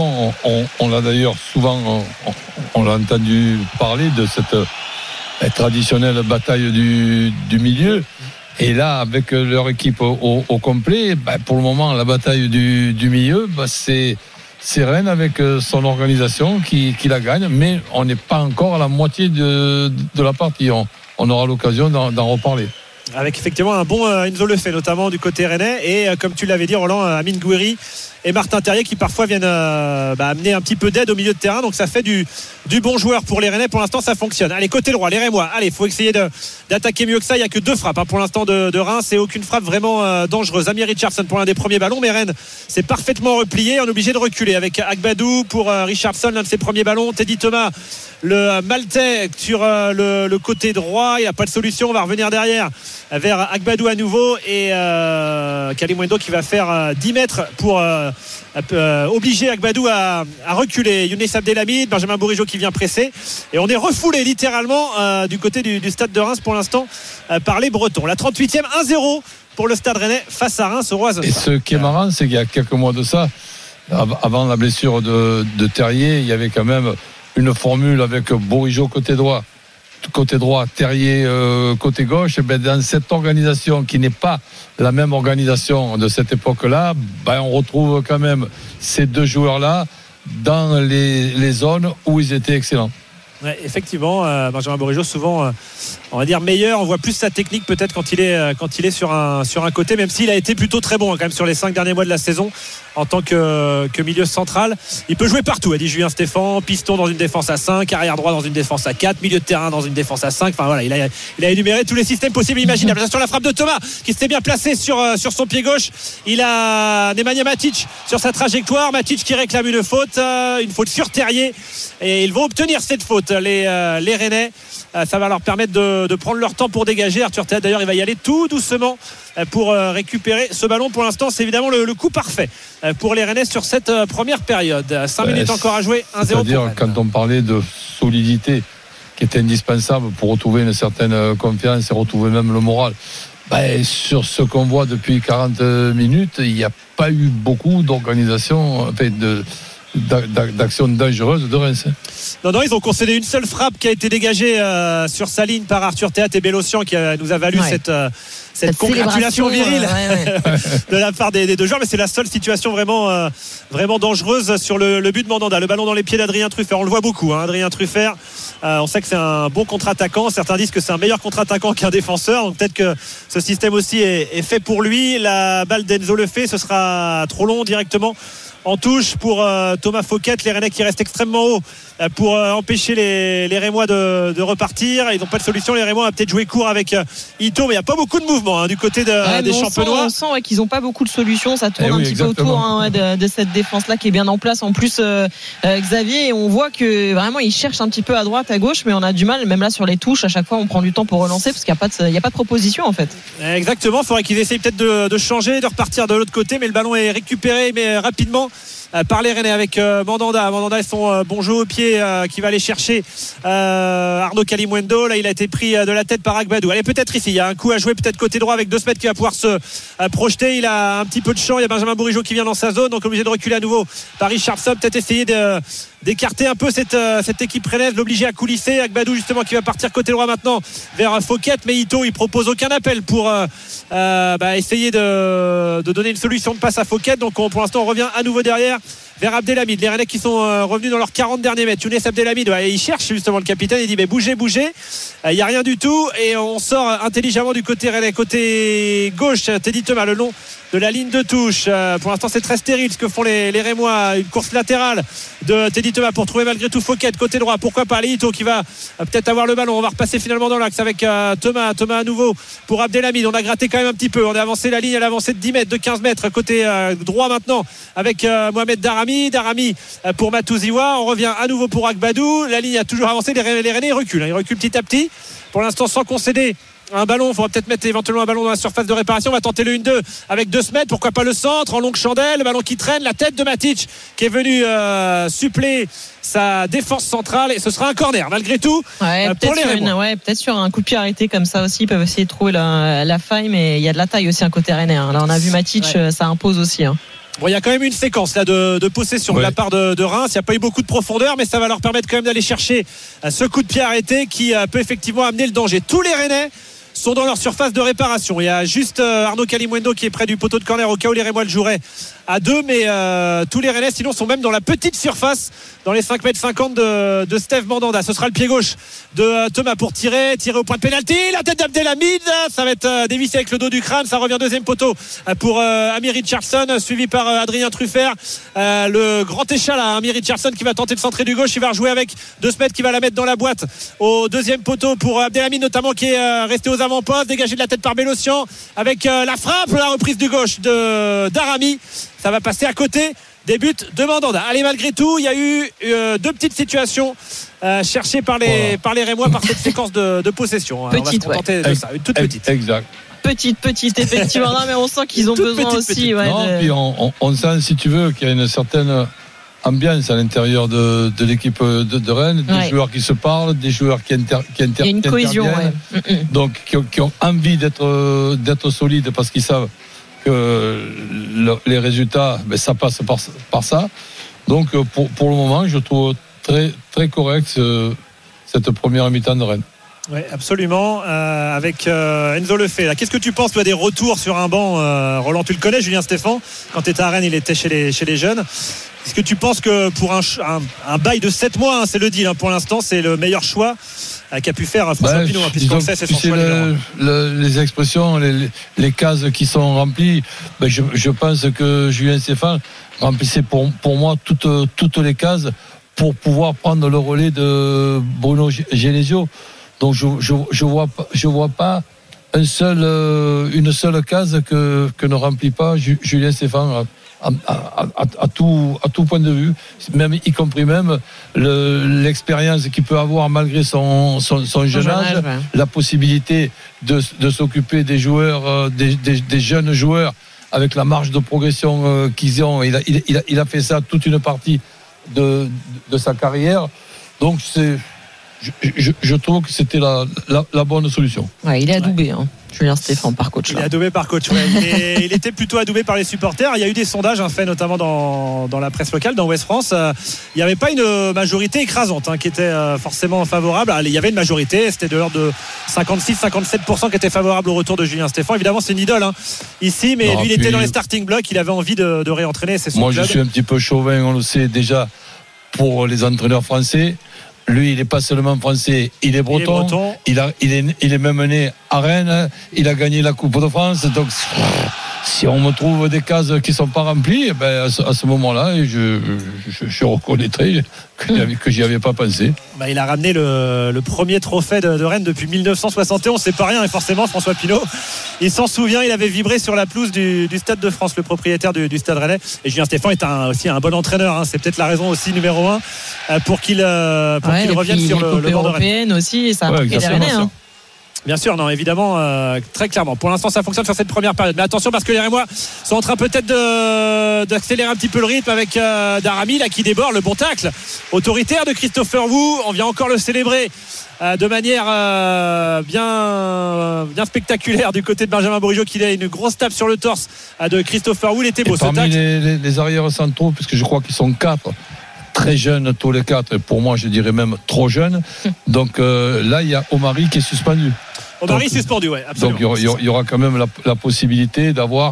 on l'a d'ailleurs souvent on l'a entendu parler de cette traditionnelle bataille du milieu. Et là, avec leur équipe au complet, pour le moment, la bataille du milieu, c'est Rennes avec son organisation qui la gagne, mais on n'est pas encore à la moitié de la partie. On aura l'occasion d'en reparler. Avec effectivement un bon Enzo Lefebvre notamment du côté rennais et comme tu l'avais dit Roland, Amin Gouiri et Martin Terrier qui parfois viennent amener un petit peu d'aide au milieu de terrain, donc ça fait du bon joueur pour les Rennais. Pour l'instant ça fonctionne. Allez, côté droit, les Rémois, allez, faut essayer d'attaquer mieux que ça. Il n'y a que 2 frappes pour l'instant de Reims et aucune frappe vraiment dangereuse. Amir Richardson pour l'un des premiers ballons, mais Rennes s'est parfaitement replié, on est obligé de reculer avec Agbadou pour Richardson, l'un de ses premiers ballons. Teddy Thomas, le Maltais sur le côté droit, il n'y a pas de solution. On va revenir derrière vers Agbadou à nouveau et Kalimundo qui va faire 10 mètres pour obliger Agbadou à reculer. Younes Abdelhamid, Benjamin Bourigeaud qui vient presser et on est refoulé littéralement du côté du Stade de Reims pour l'instant par les Bretons. La 38e, 1-0 pour le Stade Rennais face à Reims au Roison. Et ce qui est marrant, c'est qu'il y a quelques mois de ça, avant la blessure de Terrier, il y avait quand même une formule avec Bourigeaud côté droit, Terrier côté gauche. Et dans cette organisation qui n'est pas la même organisation de cette époque-là, on retrouve quand même ces 2 joueurs-là dans les zones où ils étaient excellents. Ouais, effectivement, Benjamin Bourigeaud souvent, on va dire meilleur. On voit plus sa technique peut-être quand il est sur un côté, même s'il a été plutôt très bon quand même sur les 5 derniers mois de la saison en tant que milieu central. Il peut jouer partout, a dit Julien Stéphan. Piston dans une défense à 5, arrière droit dans une défense à 4, milieu de terrain dans une défense à 5. Enfin voilà, il a énuméré tous les systèmes possibles et imaginables. Sur la frappe de Thomas qui s'était bien placé sur son pied gauche. Il a Nemanja Matic sur sa trajectoire. Matic qui réclame une faute sur Terrier, et ils vont obtenir cette faute. Les Rennais, ça va leur permettre de prendre leur temps pour dégager. Arthur Théâtre d'ailleurs, il va y aller tout doucement pour récupérer ce ballon. Pour l'instant, c'est évidemment le coup parfait pour les Rennais sur cette première période. 5 minutes encore à jouer, 1-0. C'est-à-dire, quand on parlait de solidité qui était indispensable pour retrouver une certaine confiance et retrouver même le moral, sur ce qu'on voit depuis 40 minutes, il n'y a pas eu beaucoup d'organisation, d'action dangereuse de Reims. Non, ils ont concédé une seule frappe qui a été dégagée sur sa ligne par Arthur Théâtre et Bélocian, qui nous a valu cette congratulation virile de la part des deux joueurs. Mais c'est la seule situation vraiment dangereuse sur le but de Mandanda. Le ballon dans les pieds d'Adrien Truffert, on le voit beaucoup, Adrien Truffert, on sait que c'est un bon contre-attaquant. Certains disent que c'est un meilleur contre-attaquant qu'un défenseur, donc peut-être que ce système aussi est fait pour lui. La balle d'Enzo Lefebvre, ce sera trop long directement en touche pour Thomas Fouquet. Les Rennais qui restent extrêmement haut pour empêcher les Rémois de repartir. Ils n'ont pas de solution. Les Rémois ont peut-être joué court avec Ito, mais il n'y a pas beaucoup de mouvement du côté des Champenois. On sent qu'ils n'ont pas beaucoup de solutions. Ça tourne un petit peu autour de cette défense-là qui est bien en place. En plus, Xavier, on voit que vraiment ils cherchent un petit peu à droite, à gauche, mais on a du mal. Même là sur les touches, à chaque fois, on prend du temps pour relancer parce qu'il n'y a pas de proposition en fait. Exactement. Il faudrait qu'ils essayent peut-être de changer, de repartir de l'autre côté, mais le ballon est récupéré, mais rapidement par les Rennais avec Mandanda et son bon jeu au pied qui va aller chercher Arnaud Kalimuendo. Là il a été pris de la tête par Agbadou. Allez, peut-être ici il y a un coup à jouer, peut-être côté droit avec 2 mètres qui va pouvoir se projeter. Il a un petit peu de champ. Il y a Benjamin Bourigeaud qui vient dans sa zone, donc obligé de reculer à nouveau par Richardson. Peut-être essayer d'écarter un peu cette équipe rennaise, l'obliger à coulisser. Agbadou justement qui va partir côté droit maintenant vers Fouquet, mais Ito il propose aucun appel pour essayer de donner une solution de passe à Fouquet. Donc pour l'instant on revient à nouveau derrière vers Abdelhamid. Les Rennais qui sont revenus dans leurs 40 derniers mètres. Younes Abdelhamid, il cherche justement le capitaine, il dit bougez, il n'y a rien du tout, et on sort intelligemment du côté Rennais, côté gauche. Teddy Thomas le long de la ligne de touche. Pour l'instant c'est très stérile ce que font les Rémois. Une course latérale de Teddy Thomas pour trouver malgré tout Fouquet côté droit. Pourquoi pas Ito qui va peut-être avoir le ballon. On va repasser finalement dans l'axe avec Thomas à nouveau pour Abdelhamid. On a gratté quand même un petit peu, on a avancé la ligne à l'avancée de 10 mètres, de 15 mètres côté droit maintenant avec Mohamed Darami pour Matouziwa. On revient à nouveau pour Agbadou. La ligne a toujours avancé, les Rennais reculent, ils reculent petit à petit pour l'instant sans concéder un ballon. Il faudra peut-être mettre éventuellement un ballon dans la surface de réparation. On va tenter le 1-2 avec 2 mètres, pourquoi pas le centre en longue chandelle, le ballon qui traîne, la tête de Matic qui est venu suppléer sa défense centrale, et ce sera un corner malgré tout pour les Rémois. Peut-être sur un coup de pied arrêté comme ça aussi, ils peuvent essayer de trouver la faille, mais il y a de la taille aussi un côté rennais. Là on a vu Matic, ça impose aussi. Bon, il y a quand même une séquence là de possession de la part de Reims. Il n'y a pas eu beaucoup de profondeur, mais ça va leur permettre quand même d'aller chercher ce coup de pied arrêté qui peut effectivement amener le danger. Tous les Rennais sont dans leur surface de réparation. Il y a juste Arnaud Kalimuendo qui est près du poteau de corner au cas où les Rémois le joueraient à 2, mais tous les Rennais sinon sont même dans la petite surface, dans les 5,50 m de Steve Mandanda. Ce sera le pied gauche de Thomas pour tirer au point de pénalty. La tête d'Abdelhamid, ça va être dévissé avec le dos du crâne. Ça revient deuxième poteau pour Amir Richardson, suivi par Adrien Truffert. Le grand échat là, Amir Richardson qui va tenter de centrer du gauche. Il va rejouer avec 2 mètres qui va la mettre dans la boîte au deuxième poteau pour Abdelhamid notamment, qui est resté aux avant-postes, dégagé de la tête par Bélocian avec la frappe, la reprise du gauche de Darami. Ça va passer à côté des buts de Mandanda. Allez, malgré tout, il y a eu 2 petites situations cherchées par les Rémois par cette séquence de possession. Petite, on va se contenter de ça, une toute petite. Exact. Petite, effectivement. Non, mais on sent qu'ils ont besoin aussi. Puis on sent, si tu veux, qu'il y a une certaine ambiance à l'intérieur de l'équipe de Rennes, des joueurs qui se parlent, des joueurs qui interviennent. Il y a une cohésion, donc qui ont envie d'être solides parce qu'ils savent que les résultats, ça passe par ça. Donc pour le moment, je trouve très très correct cette première mi-temps de Rennes. Oui, absolument. Avec Enzo Lefebvre. Qu'est-ce que tu penses, toi, des retours sur un banc Roland, tu le connais, Julien Stéphan. Quand tu étais à Rennes, il était chez les jeunes. Est-ce que tu penses que pour un bail de 7 mois, c'est le deal, pour l'instant, c'est le meilleur choix qu'a pu faire François Pinault, puisqu'on sait, c'est son choix les expressions, les cases qui sont remplies, je pense que Julien Stéphan remplissait pour moi toutes les cases pour pouvoir prendre le relais de Bruno Genesio. Donc je vois pas une seule case que ne remplit pas Julien Stéphan à tout point de vue, même y compris même l'expérience qu'il peut avoir malgré son jeune âge, ouais. La possibilité de s'occuper des joueurs, des jeunes joueurs avec la marge de progression qu'ils ont. Il a fait ça toute une partie de sa carrière. Donc je trouve que c'était la bonne solution. Ouais, il est adoubé, Julien Stéphan, par coach. Il est adoubé par coach. Ouais. Il était plutôt adoubé par les supporters. Il y a eu des sondages faits notamment dans la presse locale, dans Ouest France. Il n'y avait pas une majorité écrasante qui était forcément favorable. Il y avait une majorité, c'était de l'ordre de 56-57% qui était favorable au retour de Julien Stéphan. Évidemment, c'est une idole ici, mais lui, il était dans les starting blocks. Il avait envie de réentraîner. C'est son club. Je suis un petit peu chauvin, on le sait déjà, pour les entraîneurs français. Lui, il n'est pas seulement français, il est breton. Il est même né à Rennes. Il a gagné la Coupe de France. Donc, si on me trouve des cases qui ne sont pas remplies, à ce moment-là, je reconnaîtrai que j'y avais pas pensé. Il a ramené le premier trophée de Rennes depuis 1971. C'est pas rien. Et forcément, François Pinault, il s'en souvient. Il avait vibré sur la pelouse du Stade de France, le propriétaire du Stade Rennais. Et Julien Stéphan est aussi un bon entraîneur. C'est peut-être la raison aussi numéro 1 pour qu'il revienne sur le banc de Rennes aussi. Ça a marqué les Rennais. Bien sûr, non, évidemment, très clairement. Pour l'instant, ça fonctionne sur cette première période. Mais attention, parce que les Rémois sont en train peut-être d'accélérer un petit peu le rythme avec Daramy, qui déborde. Le bon tacle autoritaire de Christopher Wu. On vient encore le célébrer de manière bien spectaculaire du côté de Benjamin Bourigeaud, qui a une grosse tape sur le torse de Christopher Wu. Il était beau, ce tacle. Parmi les arrières centraux, puisque je crois qu'ils sont 4. Très jeunes tous les 4, et pour moi je dirais même trop jeunes. Donc là il y a Omari qui est suspendu. Omari suspendu, oui, absolument. Donc il y aura quand même la possibilité d'avoir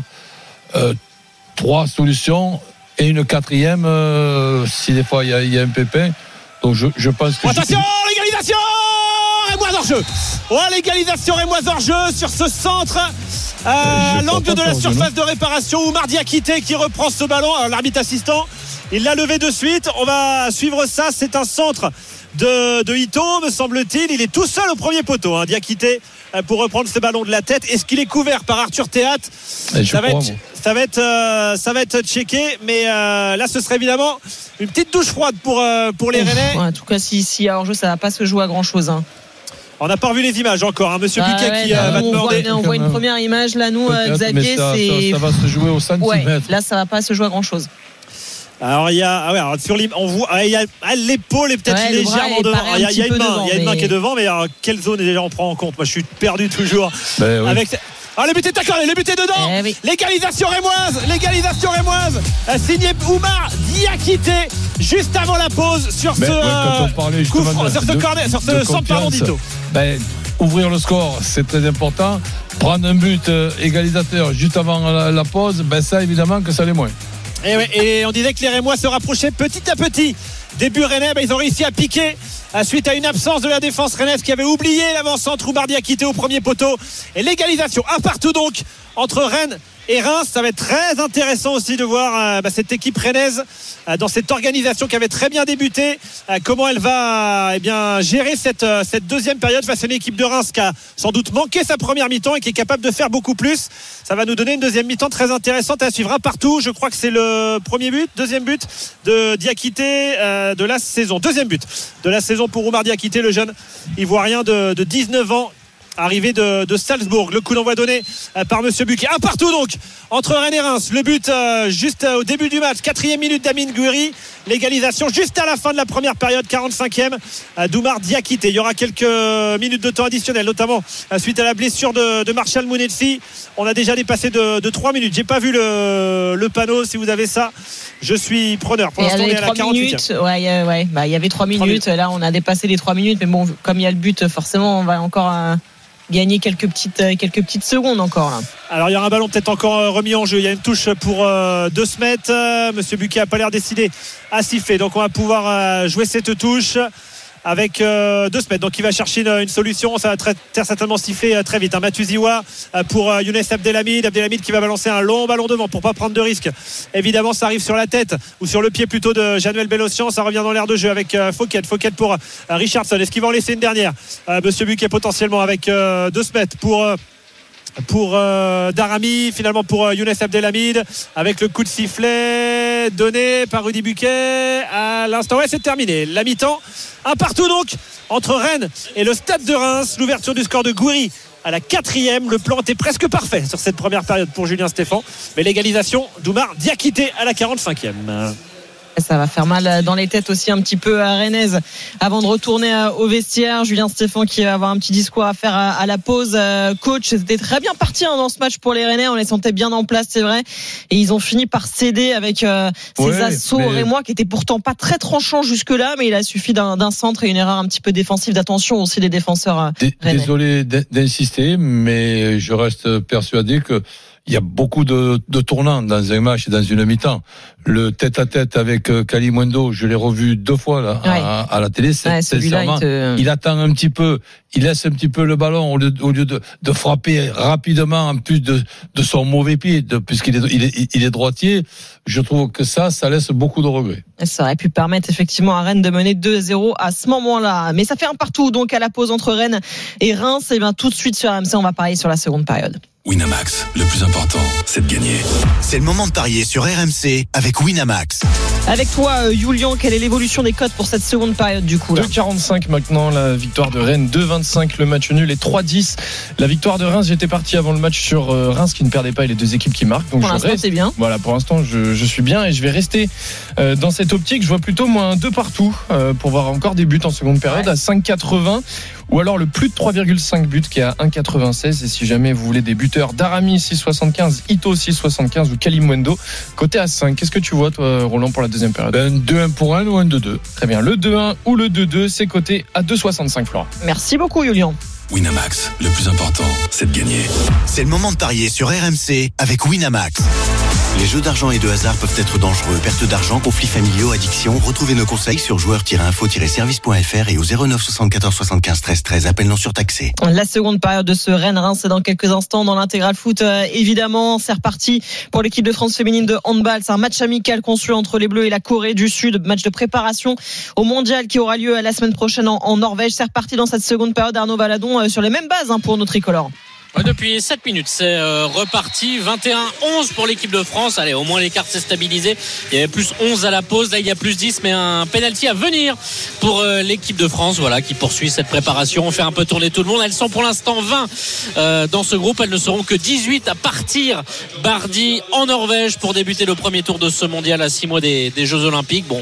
3 solutions et une 4e si des fois il y a un pépin. Donc je pense que attention, l'égalisation Rémoise hors jeu. L'égalisation Rémoise hors jeu sur ce centre à l'angle de la surface de réparation. Oumar Diakité qui reprend ce ballon. Alors, l'arbitre assistant, il l'a levé de suite. On va suivre ça. C'est un centre de Ito, me semble-t-il. Il est tout seul au premier poteau, Diakité, pour reprendre ce ballon de la tête. Est-ce qu'il est couvert par Arthur Théat? Ça va être checké, mais là ce serait évidemment une petite douche froide pour les Rennais. En tout cas, si hors jeu, ça va pas se jouer à grand chose. On n'a pas revu les images encore, Monsieur Buquet qui va demander. On voit une première image là, nous, Xavier, ça va se jouer au centimètre. Là, ça va pas se jouer à grand chose. Alors il y a on voit il y a l'épaule est peut-être légèrement devant. Il y a une main qui est devant, mais alors, quelle zone déjà on prend en compte? Moi je suis perdu toujours. Avec le but est accordé, le but est dedans. L'égalisation rémoise signé Oumar Diakité juste avant la pause sur ce centre d'Ito. Ouvrir le score, c'est très important. Prendre un but égalisateur juste avant la pause, ça évidemment que ça l'est moins. Et on disait que les Rémois se rapprochaient petit à petit des buts rennais. Ils ont réussi à piquer suite à une absence de la défense rennaise qui avait oublié l'avant-centre Oumar Diakité au premier poteau. Et l'égalisation un partout donc entre Rennes et Reims. Ça va être très intéressant aussi de voir cette équipe rennaise dans cette organisation qui avait très bien débuté, comment elle va gérer cette deuxième période face à une équipe de Reims qui a sans doute manqué sa première mi-temps et qui est capable de faire beaucoup plus. Ça va nous donner une deuxième mi-temps très intéressante à suivre. Partout, je crois que c'est le deuxième but de Diakité de la saison. Deuxième but de la saison pour Oumar Diakité, le jeune ivoirien de 19 ans. Arrivé de Salzbourg. Le coup d'envoi donné par Monsieur Buquet. Partout donc entre Rennes et Reims. Le but juste au début du match. 4e minute d'Amine Gouiri l'égalisation juste à la fin de la première période, 45e. Doumar Diakité. Il y aura quelques minutes de temps additionnel, notamment suite à la blessure de Marshall Mounetsi. On a déjà dépassé de 3 minutes. J'ai pas vu le panneau. Si vous avez ça, je suis preneur. Pour l'instant, on est à la 48e. Il y avait 3 minutes. Là, on a dépassé les 3 minutes. Mais bon, comme il y a le but, forcément, on va encore gagner quelques petites secondes encore là. Alors il y aura un ballon peut-être encore remis en jeu. Il y a une touche pour De Smet. Monsieur Buquet n'a pas l'air décidé à siffler. Donc on va pouvoir jouer cette touche avec 2 semaines. Donc il va chercher une solution. Ça va très certainement siffler très vite. Matuziwa pour Younes Abdelhamid qui va balancer un long ballon devant pour pas prendre de risque. Évidemment ça arrive sur la tête ou sur le pied plutôt de Januel Bellossian. Ça revient dans l'air de jeu avec Fouquet pour Richardson. Est-ce qu'il va en laisser une dernière? Monsieur Buquet potentiellement avec 2 semaines pour Daramy, finalement pour Younes Abdelhamid avec le coup de sifflet donné par Rudy Buquet à l'instant. C'est terminé, la mi-temps, un partout donc entre Rennes et le Stade de Reims. L'ouverture du score de Gouiri à la 4e. Le plan était presque parfait sur cette première période pour Julien Stéphan, mais l'égalisation, Doumar Diakité à la 45e. Ça va faire mal dans les têtes aussi un petit peu à Rennes avant de retourner au vestiaire. Julien Stéphan qui va avoir un petit discours à faire à la pause. Coach, c'était très bien parti dans ce match pour les Rennais. On les sentait bien en place, c'est vrai. Et ils ont fini par céder avec ces assauts rémois qui étaient pourtant pas très tranchants jusque-là, mais il a suffi d'un centre et une erreur un petit peu défensive. D'attention aussi des défenseurs rennais. Désolé d'insister, mais je reste persuadé que il y a beaucoup de tournants dans un match et dans une mi-temps. Le tête-à-tête avec Kalimundo, je l'ai revu 2 fois là, à la télé. Il attend un petit peu, il laisse un petit peu le ballon au lieu de frapper rapidement en plus de son mauvais pied, puisqu'il est droitier. Je trouve que ça laisse beaucoup de regrets. Ça aurait pu permettre effectivement à Rennes de mener 2-0 à ce moment-là. Mais ça fait un partout donc à la pause entre Rennes et Reims. Et bien tout de suite sur RMC, on va parier sur la seconde période. Winamax, le plus important, c'est de gagner. C'est le moment de parier sur RMC avec Winamax. Avec toi, Julien, quelle est l'évolution des cotes pour cette seconde période du coup là? 2,45 maintenant la victoire de Rennes, 2,25 le match nul et 3,10 la victoire de Reims. J'étais parti avant le match sur Reims qui ne perdait pas et les 2 équipes qui marquent. Donc pour l'instant, c'est bien. Voilà, pour l'instant, je suis bien et je vais rester dans cette optique. Je vois plutôt moi un 2 partout pour voir encore des buts en seconde période à 5,80 ou alors le plus de 3,5 buts qui est à 1,96. Et si jamais vous voulez des buteurs, Daramy 6,75, Ito 6,75 ou Kalimundo côté à 5. Qu'est-ce que tu vois toi, Roland, pour la deuxième période? 2-1 pour 1 ou 2-2. Très bien, le 2-1 ou le 2-2, c'est coté à 2,65 Florent. Merci beaucoup Julien. Winamax, le plus important, c'est de gagner. C'est le moment de parier sur RMC avec Winamax. Les jeux d'argent et de hasard peuvent être dangereux. Perte d'argent, conflits familiaux, addiction. Retrouvez nos conseils sur joueurs-info-service.fr et au 09 74 75 13 13. Appel non surtaxé. La seconde période de ce Rennes-Reims, c'est dans quelques instants dans l'intégral foot. Évidemment, c'est reparti pour l'équipe de France féminine de handball. C'est un match amical conçu entre les Bleus et la Corée du Sud. Match de préparation au mondial qui aura lieu la semaine prochaine en Norvège. C'est reparti dans cette seconde période. Arnaud Valadon sur les mêmes bases pour nos tricolores. Depuis 7 minutes, c'est reparti. 21-11 pour l'équipe de France. Allez, au moins l'écart s'est stabilisé. Il y avait plus 11 à la pause. Là, il y a plus 10, mais un pénalty à venir pour l'équipe de France. Voilà, qui poursuit cette préparation. On fait un peu tourner tout le monde. Elles sont pour l'instant 20 dans ce groupe. Elles ne seront que 18 à partir mardi en Norvège pour débuter le premier tour de ce mondial à 6 mois des Jeux Olympiques. Bon,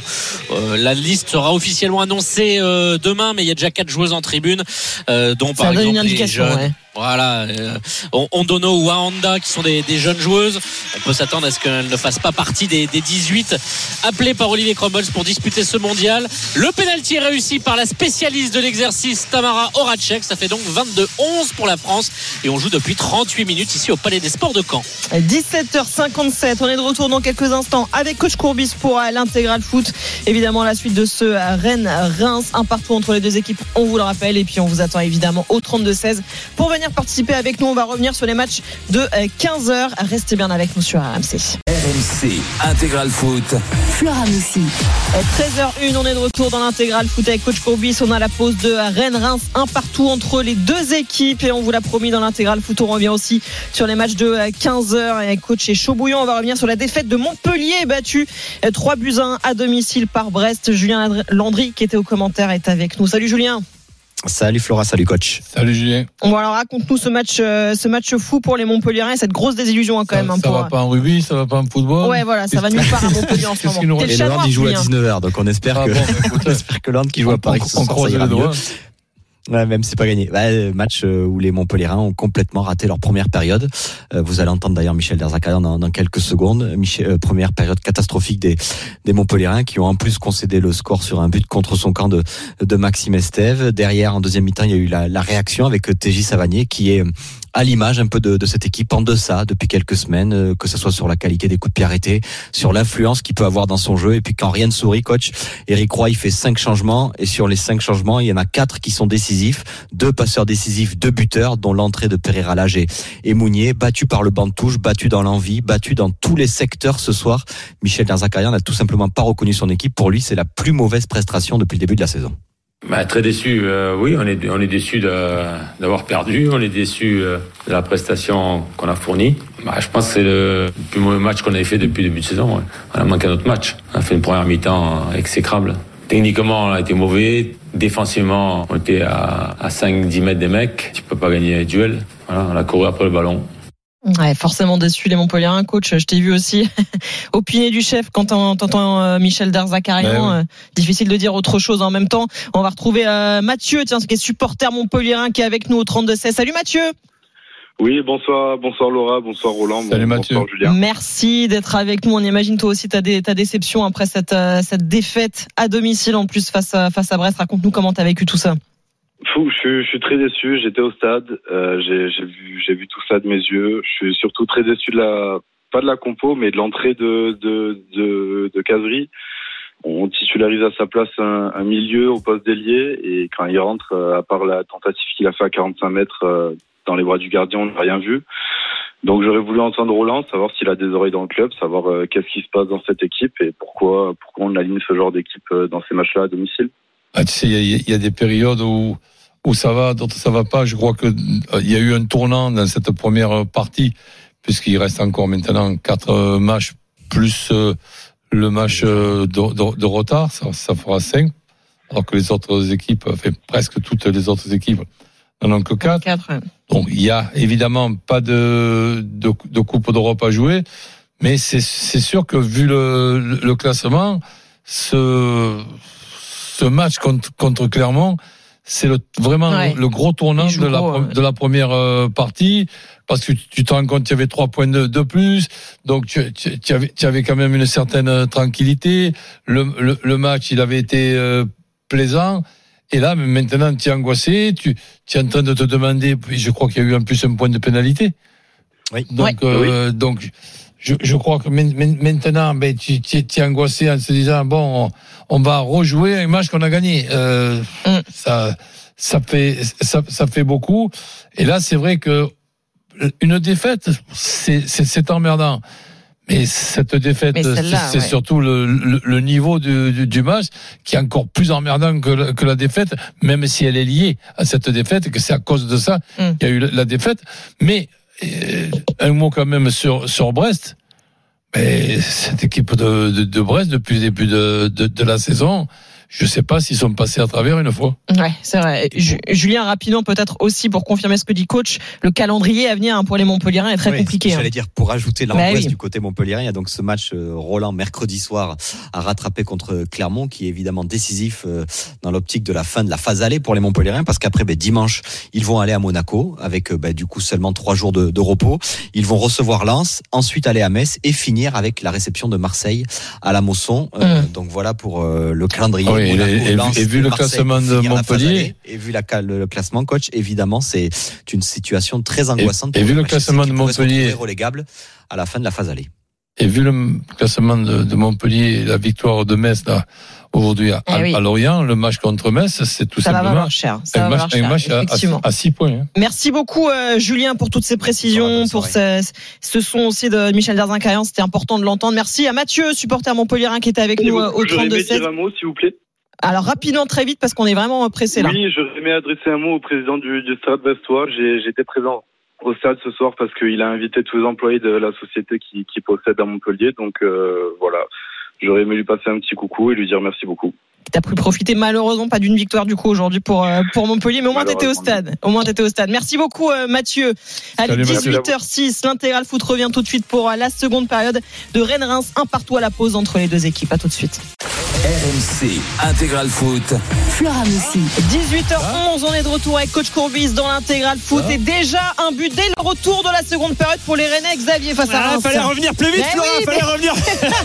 la liste sera officiellement annoncée demain, mais il y a déjà 4 joueuses en tribune, dont par exemple les jeunes. Voilà, Ondono ou Wanda qui sont des jeunes joueuses. On peut s'attendre à ce qu'elles ne fassent pas partie des 18 appelés par Olivier Crumbles pour disputer ce mondial. Le pénalty est réussi par la spécialiste de l'exercice Tamara Horacek. Ça fait donc 22-11 pour la France et on joue depuis 38 minutes ici au Palais des Sports de Caen. 17h57, on est de retour dans quelques instants avec Coach Courbis pour l'intégral foot. Évidemment la suite de ce Rennes-Reims, un partout entre les 2 équipes, on vous le rappelle, et puis on vous attend évidemment au 32-16 pour venir participer avec nous. On va revenir sur les matchs de 15h. Restez bien avec nous sur RMC. RMC Intégral Foot. Flora Moussi. 13h01, on est de retour dans l'intégral foot avec Coach Courbis. On a la pause de Rennes-Reims, un partout entre les 2 équipes et on vous l'a promis dans l'intégral foot. On revient aussi sur les matchs de 15h et coach est chaud bouillant. On va revenir sur la défaite de Montpellier battu 3-1 à domicile par Brest. Julien Landry qui était au commentaire est avec nous. Salut Julien. Salut Flora, salut coach. Salut Julien. Bon, alors raconte-nous ce match fou pour les Montpelliérains, cette grosse désillusion quand même. Ça va pas en rugby, ça va pas en football. Ouais, voilà, ça va nulle part à Montpellier en ce moment. Et le Land il joue à 19h, donc on espère que Land qui joue à Paris, on croise les doigts. Ouais, même c'est pas gagné. Match où les Montpelliérains ont complètement raté leur première période. Vous allez entendre d'ailleurs Michel Derzakarian dans quelques secondes. Première période catastrophique des Montpelliérains qui ont en plus concédé le score sur un but contre son camp de Maxime Estève. Derrière, en deuxième mi-temps, il y a eu la réaction avec TJ Savanier qui est à l'image un peu de cette équipe en deçà depuis quelques semaines, que ce soit sur la qualité des coups de pied arrêtés, sur l'influence qu'il peut avoir dans son jeu. Et puis quand rien ne sourit, coach, Eric Roy il fait 5 changements et sur les 5 changements, il y en a 4 qui sont décisifs. 2 passeurs décisifs, 2 buteurs, dont l'entrée de Pereira Lage et Mounier, battu par le banc de touche, battu dans l'envie, battu dans tous les secteurs ce soir. Michel Derzakarian n'a tout simplement pas reconnu son équipe. Pour lui, c'est la plus mauvaise prestation depuis le début de la saison. Très déçu, oui, on est déçu d'avoir perdu, on est déçu de la prestation qu'on a fournie. Je pense que c'est le plus mauvais match qu'on avait fait depuis le début de saison. Ouais. On a manqué un autre match. On a fait une première mi-temps exécrable. Techniquement, on a été mauvais. Défensivement, on était à 5-10 mètres des mecs. Tu peux pas gagner les duels. Voilà, on a couru après le ballon. Ouais, forcément déçu les Montpelliérains, coach. Je t'ai vu aussi opiner du chef quand t'entends Michel Derzakarian. Oui. Difficile de dire autre chose en même temps. On va retrouver Mathieu, qui est supporter montpelliérain, qui est avec nous au 32-16. Salut Mathieu. Oui, bonsoir Laura, bonsoir Roland, salut Mathieu. Bonsoir Julien. Merci d'être avec nous. On imagine toi aussi ta déception après cette défaite à domicile en plus face à Brest. Raconte-nous comment t'as vécu tout ça. Je suis très déçu. J'étais au stade, j'ai vu tout ça de mes yeux. Je suis surtout très déçu pas de la compo, mais de l'entrée de Cazerie. On titularise à sa place un milieu au poste d'ailier et quand il rentre, à part la tentative qu'il a fait à 45 mètres dans les bras du gardien, on n'a rien vu. Donc j'aurais voulu entendre Roland, savoir s'il a des oreilles dans le club, savoir qu'est-ce qui se passe dans cette équipe et pourquoi on aligne ce genre d'équipe dans ces matchs-là à domicile. Tu sais, il y a des périodes où ça va, d'autres ça va pas. Je crois que il y a eu un tournant dans cette première partie, puisqu'il reste encore maintenant 4 matchs plus le match de retard, ça fera 5, alors que les autres équipes, presque toutes les autres équipes n'en ont que 4. Donc il y a évidemment pas de Coupe d'Europe à jouer, mais c'est sûr que vu le classement, ce match contre Clermont, c'est vraiment le gros tournant de la première partie, parce que tu te rends compte qu'il y avait 3 points de plus, donc tu avais quand même une certaine tranquillité. Le match, il avait été plaisant. Et là, maintenant, tu es angoissé, tu es en train de te demander, je crois qu'il y a eu en plus un point de pénalité. Oui. Donc, je crois que maintenant, tu es angoissé en se disant, bon, on va rejouer un match qu'on a gagné. Ça fait beaucoup. Et là, c'est vrai que une défaite, c'est emmerdant. Mais cette défaite, c'est surtout le niveau du match qui est encore plus emmerdant que la défaite, même si elle est liée à cette défaite, et que c'est à cause de ça qu'il y a eu la défaite. Mais un mot quand même sur Brest. Mais cette équipe de Brest, depuis le début de la saison, je ne sais pas s'ils sont passés à travers une fois. Ouais, c'est vrai. Julien, rapidement, peut-être aussi pour confirmer ce que dit coach, le calendrier à venir pour les Montpelliérains est très compliqué. J'allais dire, pour ajouter l'angoisse du côté montpelliérain, il y a donc ce match Roland mercredi soir à rattraper contre Clermont, qui est évidemment décisif dans l'optique de la fin de la phase aller pour les Montpelliérains, parce qu'après dimanche, ils vont aller à Monaco avec du coup seulement 3 jours de repos. Ils vont recevoir Lens, ensuite aller à Metz et finir avec la réception de Marseille à la Mosson. Donc voilà pour le calendrier. Oui, et vu le classement de Montpellier, et vu le classement, coach, évidemment, c'est une situation très angoissante. Et vu le classement de Montpellier, relégable à la fin de la phase aller. Et vu le classement de Montpellier et la victoire de Metz là, aujourd'hui à Lorient, le match contre Metz, c'est tout simplement un match à 6 points. Merci beaucoup Julien pour toutes ces précisions, pour ce son aussi de Michel Derzakarian, c'était important de l'entendre. Merci à Mathieu, supporter montpelliérain, qui était avec nous au 32-16. Dire un mot, s'il vous plaît. Alors rapidement, très vite, parce qu'on est vraiment pressé là. Oui, j'aurais aimé adresser un mot au président du Stade Brestois. J'étais présent au stade ce soir parce qu'il a invité tous les employés de la société qui possède à Montpellier. Donc voilà, j'aurais aimé lui passer un petit coucou et lui dire merci beaucoup. T'as pu profiter malheureusement pas d'une victoire du coup aujourd'hui pour Montpellier, mais au moins t'étais au stade. Merci beaucoup Mathieu. Allez, 18h06, l'intégral foot revient tout de suite pour la seconde période de Rennes-Reims, 1-1 à la pause entre les deux équipes. À tout de suite. RMC Intégral Foot. Flora Moussi. 18h11, on est de retour avec coach Courbis dans l'intégral foot et déjà un but dès le retour de la seconde période pour les Rennais. Xavier face à Reims. Fallait revenir plus vite, Flora, fallait revenir.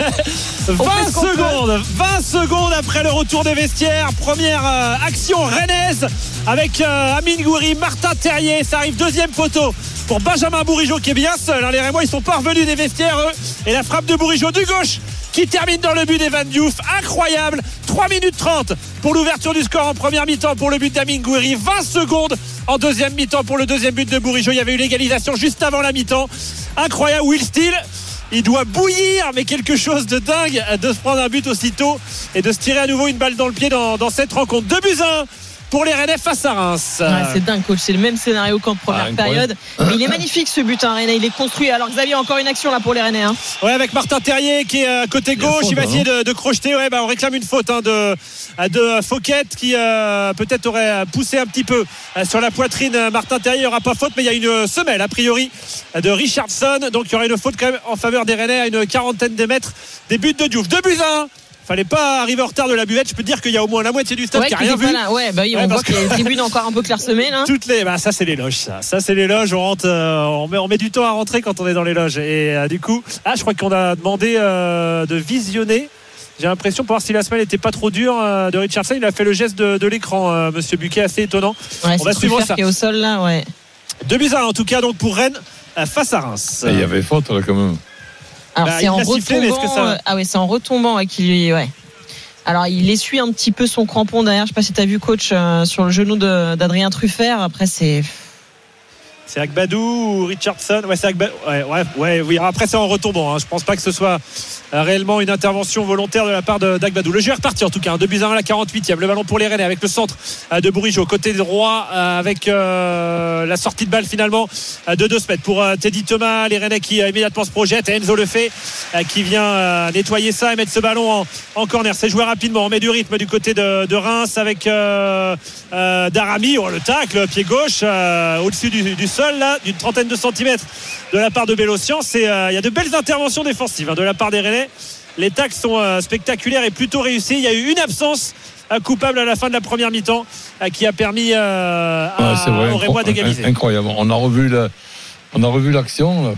20 secondes après le retour des vestiaires. Première action rennaise avec Amine Gouiri, Martin Terrier. Ça arrive deuxième poteau pour Benjamin Bourigeaud qui est bien seul. Les Rémois, ils sont pas revenus des vestiaires eux. Et la frappe de Bourigeaud du gauche qui termine dans le but d'Evan Diouf. Incroyable. 3 minutes 30 pour l'ouverture du score en première mi-temps pour le but d'Amine Gouiri. 20 secondes en deuxième mi-temps pour le deuxième but de Bourigeaud. Il y avait eu l'égalisation juste avant la mi-temps. Incroyable. Will Steele, il doit bouillir, mais quelque chose de dingue de se prendre un but aussitôt et de se tirer à nouveau une balle dans le pied dans cette rencontre. 2-1 pour les Rennais face à Reims. C'est dingue, coach. C'est le même scénario qu'en première période. Mais il est magnifique ce but, Rennais. Il est construit. Alors Xavier, encore une action là pour les Rennais. Ouais, avec Martin Terrier qui est côté gauche. Il va essayer de crocheter. On réclame une faute de Fouquet qui peut-être aurait poussé un petit peu sur la poitrine Martin Terrier. Il n'y aura pas faute, mais il y a une semelle a priori de Richardson. Donc il y aura une faute quand même en faveur des Rennais à une quarantaine de mètres des buts de Diouf. 2-1. Fallait pas arriver en retard de la buvette. Je peux te dire qu'il y a au moins la moitié du stade qui a rien vu. On voit qu'il y a les tribunes encore un peu clairsemées là. Ça c'est les loges. Ça c'est les loges. On rentre, on met du temps à rentrer quand on est dans les loges. Et du coup, je crois qu'on a demandé de visionner. J'ai l'impression pour voir si la semelle n'était pas trop dure de Richardson. Il a fait le geste de l'écran, Monsieur Buquet, assez étonnant. On va suivre ça. Qui est au sol là, 2-1 en tout cas donc pour Rennes face à Reims. Il y avait faute là quand même. Alors c'est en retombant. C'est en retombant qu'il. Alors il essuie un petit peu son crampon derrière. Je sais pas si tu as vu coach sur le genou d'Adrien Truffert. Après c'est Agbadou ou Richardson. C'est Agbadou. Oui. Après c'est en retombant. Je pense pas que ce soit réellement une intervention volontaire de la part d'Agbadou. Le jeu est reparti en tout cas. 2-1 à la 48e. Le ballon pour les Rennais avec le centre de Bourigeaud côté droit avec la sortie de balle finalement de 2 mètres pour Teddy Thomas. Les Rennais qui immédiatement se projettent. Enzo le fait qui vient nettoyer ça et mettre ce ballon en corner. C'est joué rapidement. On met du rythme du côté de Reims avec Daramy. Le tacle pied gauche au-dessus du sol là, d'une trentaine de centimètres de la part de Bélocian. Il y a de belles interventions défensives de la part des Rennais. Les tacles sont spectaculaires et plutôt réussis. Il y a eu une absence coupable à la fin de la première mi-temps qui a permis aux Rémois d'égaliser. Incroyable. On a revu l'action.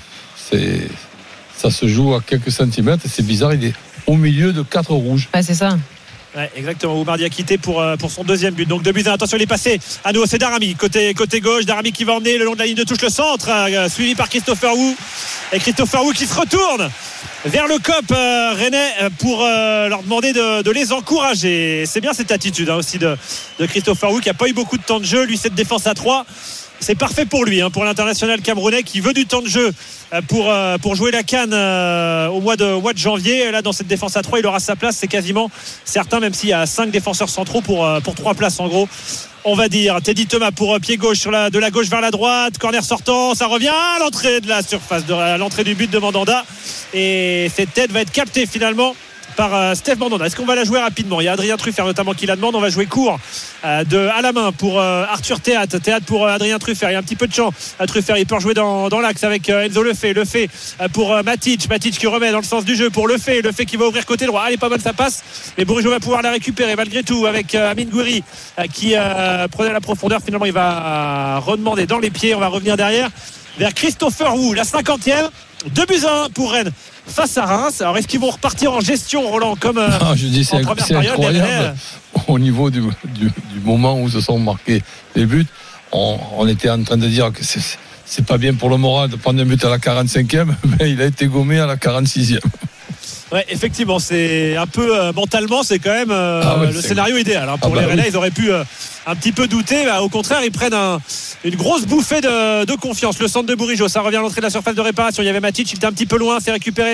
Ça se joue à quelques centimètres. C'est bizarre. Il est au milieu de 4 rouges. C'est ça. Exactement, Oumar Diakité pour son deuxième but. Donc 2-1, attention, il est passé à nouveau, c'est Daramy côté gauche, Daramy qui va emmener le long de la ligne de touche le centre, suivi par Christopher Wu, et Christopher Wu qui se retourne vers le COP Rennais pour leur demander de les encourager. C'est bien cette attitude aussi de Christopher Wu qui n'a pas eu beaucoup de temps de jeu. Lui, cette défense à 3, c'est parfait pour lui, pour l'international camerounais qui veut du temps de jeu pour jouer la CAN au mois de janvier. Là, dans cette défense à 3, il aura sa place, c'est quasiment certain, même s'il y a 5 défenseurs centraux pour 3 places en gros. On va dire Teddy Thomas pour pied gauche de la gauche vers la droite, corner sortant, ça revient à l'entrée de la surface, à l'entrée du but de Mandanda, et cette tête va être captée finalement par Steph Mandanda. Est-ce qu'on va la jouer rapidement? Il y a Adrien Truffert notamment qui la demande. On va jouer court à la main pour Arthur Théât pour Adrien Truffert. Il y a un petit peu de champ. Truffert, il peut jouer dans l'axe avec Enzo Lefebvre pour Matic qui remet dans le sens du jeu pour Lefebvre qui va ouvrir côté droit. Allez, pas mal, ça passe, mais Bourigeaud va pouvoir la récupérer malgré tout avec Amine Gouiri qui prenait la profondeur. Finalement il va redemander dans les pieds. On va revenir derrière vers Christopher Wu, la 50e. 2-1 pour Rennes face à Reims. Alors est-ce qu'ils vont repartir en gestion, Roland, comme je dis, c'est incroyable au niveau du moment où se sont marqués les buts. On était en train de dire que c'est pas bien pour le moral de prendre un but à la 45e, mais il a été gommé à la 46e. Ouais, effectivement, c'est un peu mentalement, c'est quand même le scénario idéal pour les Rennais. Ils auraient pu un petit peu douté, au contraire ils prennent une grosse bouffée de confiance. Le centre de Bourigeaud, ça revient à l'entrée de la surface de réparation. Il y avait Matic, il était un petit peu loin, c'est récupéré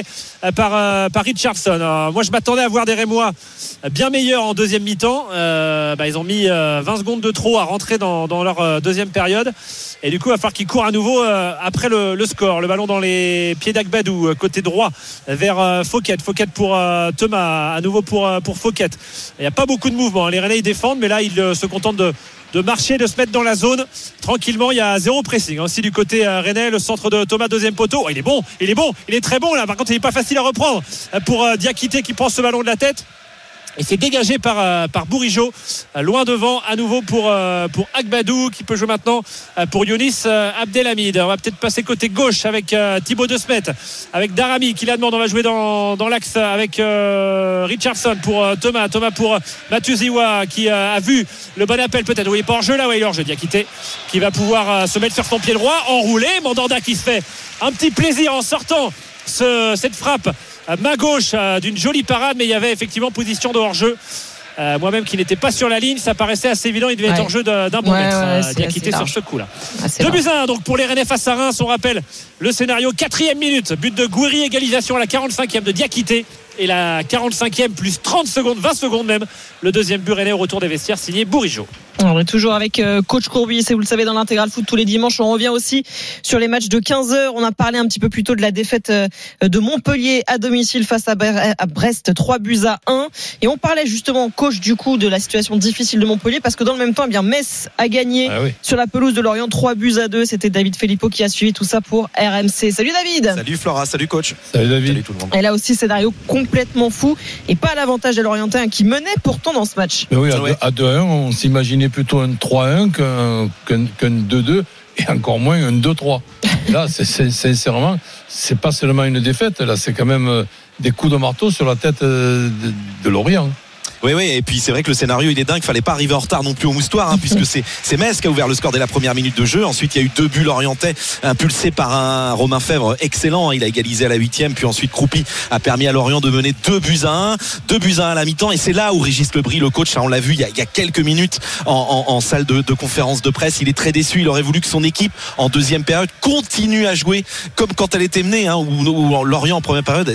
par Richardson. Moi je m'attendais à voir des Rémois bien meilleurs en deuxième mi-temps. Ils ont mis 20 secondes de trop à rentrer dans leur deuxième période, et du coup il va falloir qu'ils courent à nouveau après le score. Le ballon dans les pieds d'Agbadou, côté droit vers Fouquet pour Thomas, à nouveau pour Fouquet. Il n'y a pas beaucoup de mouvement, les Rennais ils défendent, mais là ils se contentent de marcher, de se mettre dans la zone tranquillement. Il y a zéro pressing aussi du côté rennais. Le centre de Thomas, deuxième poteau, il est bon, il est très bon là. Par contre il n'est pas facile à reprendre pour Diakité qui prend ce ballon de la tête. Et c'est dégagé par Bourigeaud, loin devant à nouveau pour Agbadou, qui peut jouer maintenant pour Younis Abdelhamid. On va peut-être passer côté gauche avec Thibaut De Smet, avec Daramy qui la demande. On va jouer dans l'axe avec Richardson pour Thomas pour Matuziwa qui a vu le bon appel peut-être. Oui, pas hors jeu là, il est hors jeu. Diakité qui va pouvoir se mettre sur son pied droit, enroulé. Mandanda qui se fait un petit plaisir en sortant cette frappe main gauche d'une jolie parade, mais il y avait effectivement position de hors-jeu. Moi-même qui n'étais pas sur la ligne, ça paraissait assez évident, il devait être hors-jeu d'un bon mètre. Diakité sur ce coup-là. 2-1 donc pour les Rennais face à Reims. On rappelle le scénario, 4e minute, but de Gouiri, égalisation à la 45e de Diakité, et la 45e plus 30 secondes, 20 secondes même, le deuxième but rennais au retour des vestiaires signé Bourigeaud. On est toujours avec coach Courbis, et vous le savez, dans l'intégral foot tous les dimanches. On revient aussi sur les matchs de 15h. On a parlé un petit peu plus tôt de la défaite de Montpellier à domicile face à Brest, 3-1. Et on parlait justement, coach, du coup, de la situation difficile de Montpellier, parce que dans le même temps, Metz a gagné sur la pelouse de Lorient, 3-2. C'était David Filippo qui a suivi tout ça pour RMC. Salut David. Salut Flora, salut coach. Salut David. Salut tout le monde. Et là aussi, scénario complètement fou, et pas à l'avantage des Lorientais qui menaient pourtant dans ce match. Mais oui, à 2-1, on s'imaginait plutôt un 3-1 qu'un 2-2, et encore moins un 2-3. Et là, sincèrement, c'est pas seulement une défaite, là, c'est quand même des coups de marteau sur la tête de Lorient. Oui, et puis c'est vrai que le scénario il est dingue, fallait pas arriver en retard non plus au moustoir, puisque c'est Metz qui a ouvert le score dès la première minute de jeu. Ensuite il y a eu 2 buts lorientais impulsés par un Romain Fèvre excellent, il a égalisé à la 8e, puis ensuite Croupi a permis à Lorient de mener 2-1 à la mi-temps, et c'est là où Régis Lebris, le coach, on l'a vu il y a quelques minutes en salle de conférence de presse, il est très déçu. Il aurait voulu que son équipe en deuxième période continue à jouer comme quand elle était menée, où Lorient en première période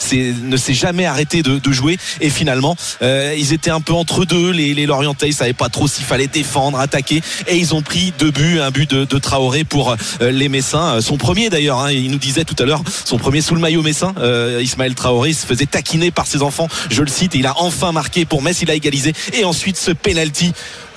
ne s'est jamais arrêté de jouer, et finalement ils étaient un peu entre deux, les Lorientais, ils savaient pas trop s'il fallait défendre, attaquer, et ils ont pris 2 buts, un but de Traoré pour les Messins, son premier d'ailleurs, il nous disait tout à l'heure, son premier sous le maillot messin. Ismaël Traoré, il se faisait taquiner par ses enfants, je le cite, et il a enfin marqué pour Metz, il a égalisé, et ensuite ce penalty,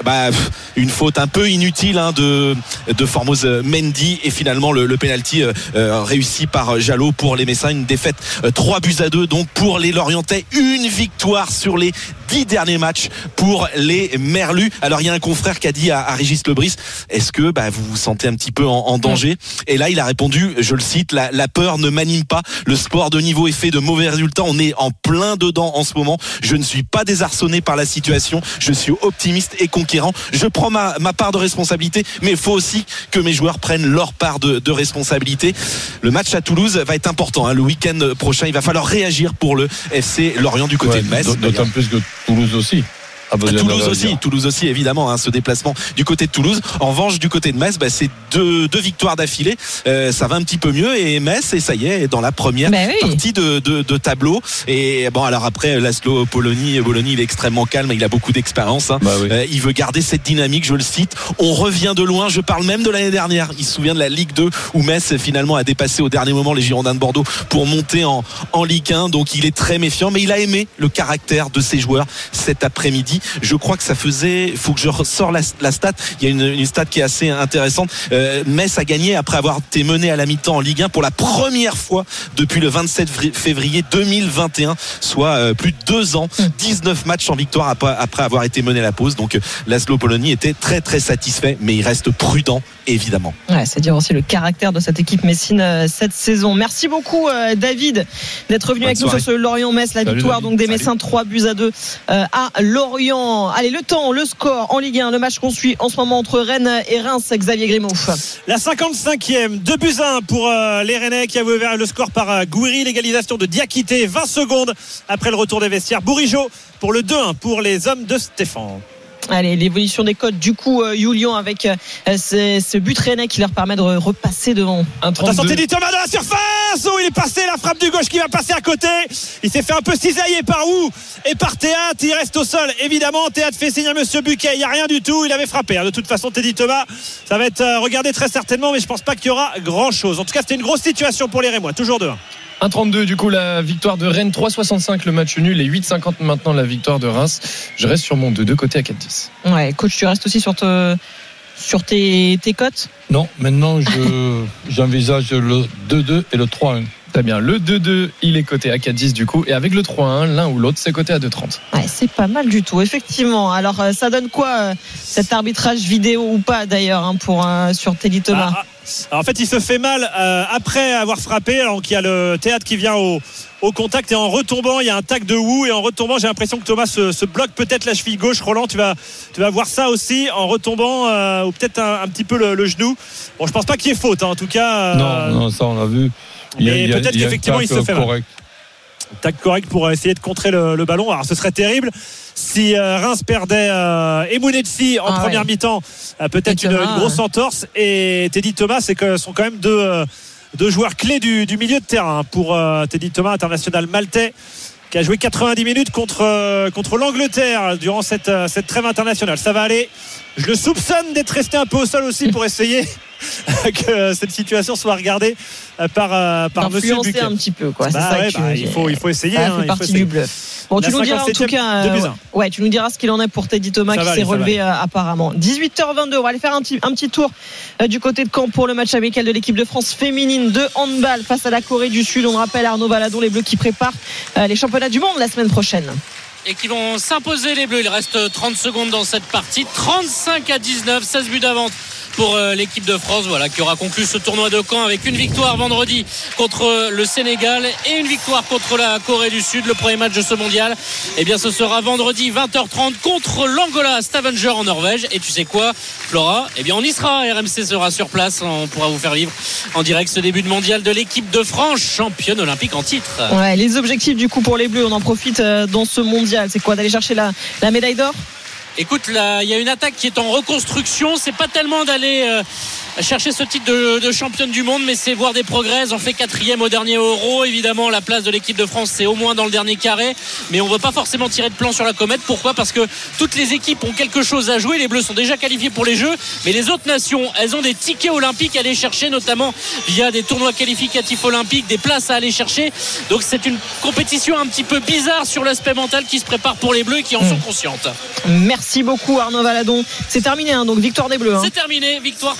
une faute un peu inutile de Formose Mendy, et finalement le penalty réussi par Jalot pour les Messins. Une défaite 3-2 donc pour les Lorientais, une victoire sur les 10 derniers matchs pour les Merlus. Alors il y a un confrère qui a dit à Régis Lebris, est-ce que vous vous sentez un petit peu en danger? Et là il a répondu, je le cite, la peur ne m'anime pas, le sport de niveau est fait de mauvais résultats, on est en plein dedans en ce moment, je ne suis pas désarçonné par la situation, je suis optimiste et conquérant, je prends ma part de responsabilité, mais il faut aussi que mes joueurs prennent leur part de responsabilité. Le match à Toulouse va être important, le week-end prochain, il va falloir réagir pour le FC Lorient du côté de Metz. D'autant plus que Toulouse aussi. Toulouse aussi évidemment, ce déplacement du côté de Toulouse. En revanche, du côté de Metz, c'est deux victoires d'affilée, ça va un petit peu mieux, et Metz, et ça y est dans la première partie de tableau. Et alors après, Laszlo Bologna, il est extrêmement calme, il a beaucoup d'expérience, il veut garder cette dynamique, je le cite, on revient de loin, je parle même de l'année dernière, il se souvient de la Ligue 2 où Metz finalement a dépassé au dernier moment les Girondins de Bordeaux pour monter en Ligue 1, donc il est très méfiant, mais il a aimé le caractère de ses joueurs cet après-midi. Je crois que ça faisait, il faut que je ressors la stat, il y a une stat qui est assez intéressante. Metz a gagné après avoir été mené à la mi-temps en Ligue 1 pour la première fois depuis le 27 février 2021, soit plus de 2 ans, 19 matchs en victoire après avoir été mené à la pause. Donc Laszlo Bologna était très très satisfait, mais il reste prudent évidemment. C'est dire aussi le caractère de cette équipe messine cette saison. Merci beaucoup David d'être venu avec nous sur ce Lorient-Metz, la victoire donc des Messins 3-2 à Lorient. Allez, le score en Ligue 1, le match qu'on suit en ce moment entre Rennes et Reims, Xavier Grimaud. La 55e, 2-1 pour les Rennais qui a ouvert le score par Gouiri, l'égalisation de Diakité 20 secondes après le retour des vestiaires. Bourigeaud pour le 2-1 pour les hommes de Stéphane. Allez, l'évolution des codes. Du coup, Julian avec ce but rennais qui leur permet de repasser devant. Attention, Teddy Thomas dans la surface. Oh, il est passé, la frappe du gauche qui va passer à côté. Il s'est fait un peu cisailler par où et par Théâtre. Il reste au sol. Évidemment, Théâtre fait signe à Monsieur Buquet. Il n'y a rien du tout. Il avait frappé. De toute façon, Teddy Thomas, ça va être regardé très certainement, mais je pense pas qu'il y aura grand chose. En tout cas, c'était une grosse situation pour les Rémois. Toujours 2-1. 1,32 du coup la victoire de Rennes, 3,65 le match nul et 8,50 maintenant la victoire de Reims. Je reste sur mon 2-2 côté à 4,10. Ouais, coach, tu restes aussi sur tes cotes? Non, maintenant j'envisage le 2-2 et le 3-1. Très bien, le 2-2 il est coté à 4,10 du coup, et avec le 3-1 l'un ou l'autre c'est coté à 2,30. Ouais, c'est pas mal du tout, effectivement. Alors ça donne quoi cet arbitrage vidéo ou pas d'ailleurs sur Teddy Thomas? Alors, en fait, il se fait mal après avoir frappé. Alors qu'il y a le Théâtre qui vient au contact, et en retombant il y a un tac de Wu, et en retombant j'ai l'impression que Thomas se bloque peut-être la cheville gauche. Roland, tu vas voir ça aussi en retombant, ou peut-être un petit peu le genou. Bon, je pense pas qu'il y ait faute, hein, en tout cas. Non, ça on l'a vu. Mais peut-être qu'effectivement il se fait mal. Tac correct pour essayer de contrer le ballon. Alors ce serait terrible si Reims perdait Emounetsi en première mi-temps, peut-être une grosse entorse, et Teddy Thomas, sont quand même deux joueurs clés du milieu de terrain pour Teddy Thomas, international maltais, qui a joué 90 minutes contre l'Angleterre durant cette trêve internationale. Ça va aller. Je le soupçonne d'être resté un peu au sol aussi pour essayer que cette situation soit regardée par Monsieur Buquet. Un petit peu, quoi. Il faut essayer. Ça fait partie du bluff. Bon, tu nous diras en tout cas. Tu nous diras ce qu'il en est pour Teddy Thomas qui s'est relevé apparemment. 18h22. On va aller faire un petit tour du côté de Caen pour le match amical de l'équipe de France féminine de handball face à la Corée du Sud. On rappelle Arnaud Valadon, les Bleus qui préparent les championnats du monde la semaine prochaine. Et qui vont s'imposer les Bleus. Il reste 30 secondes dans cette partie. 35-19, 16 buts d'avance pour l'équipe de France, qui aura conclu ce tournoi de Caen avec une victoire vendredi contre le Sénégal et une victoire contre la Corée du Sud. Le premier match de ce mondial, ce sera vendredi 20h30 contre l'Angola Stavanger en Norvège. Et tu sais quoi, Flora, on y sera. RMC sera sur place. On pourra vous faire vivre en direct ce début de mondial de l'équipe de France, championne olympique en titre. Ouais, les objectifs du coup pour les Bleus, on en profite dans ce mondial. C'est quoi, d'aller chercher la médaille d'or? Écoute, là, il y a une attaque qui est en reconstruction. C'est pas tellement d'aller chercher ce titre de championne du monde, mais c'est voir des progrès. Elles ont fait 4e au dernier Euro. Évidemment, la place de l'équipe de France, c'est au moins dans le dernier carré, mais on ne veut pas forcément tirer de plan sur la comète. Pourquoi ? Parce que toutes les équipes ont quelque chose à jouer. Les Bleus sont déjà qualifiés pour les Jeux, mais les autres nations, elles ont des tickets olympiques à aller chercher, notamment via des tournois qualificatifs olympiques, des places à aller chercher. Donc c'est une compétition un petit peu bizarre sur l'aspect mental qui se prépare pour les Bleus et qui en sont conscientes. Merci beaucoup Arnaud Valadon. C'est terminé, donc victoire des Bleus. C'est terminé, victoire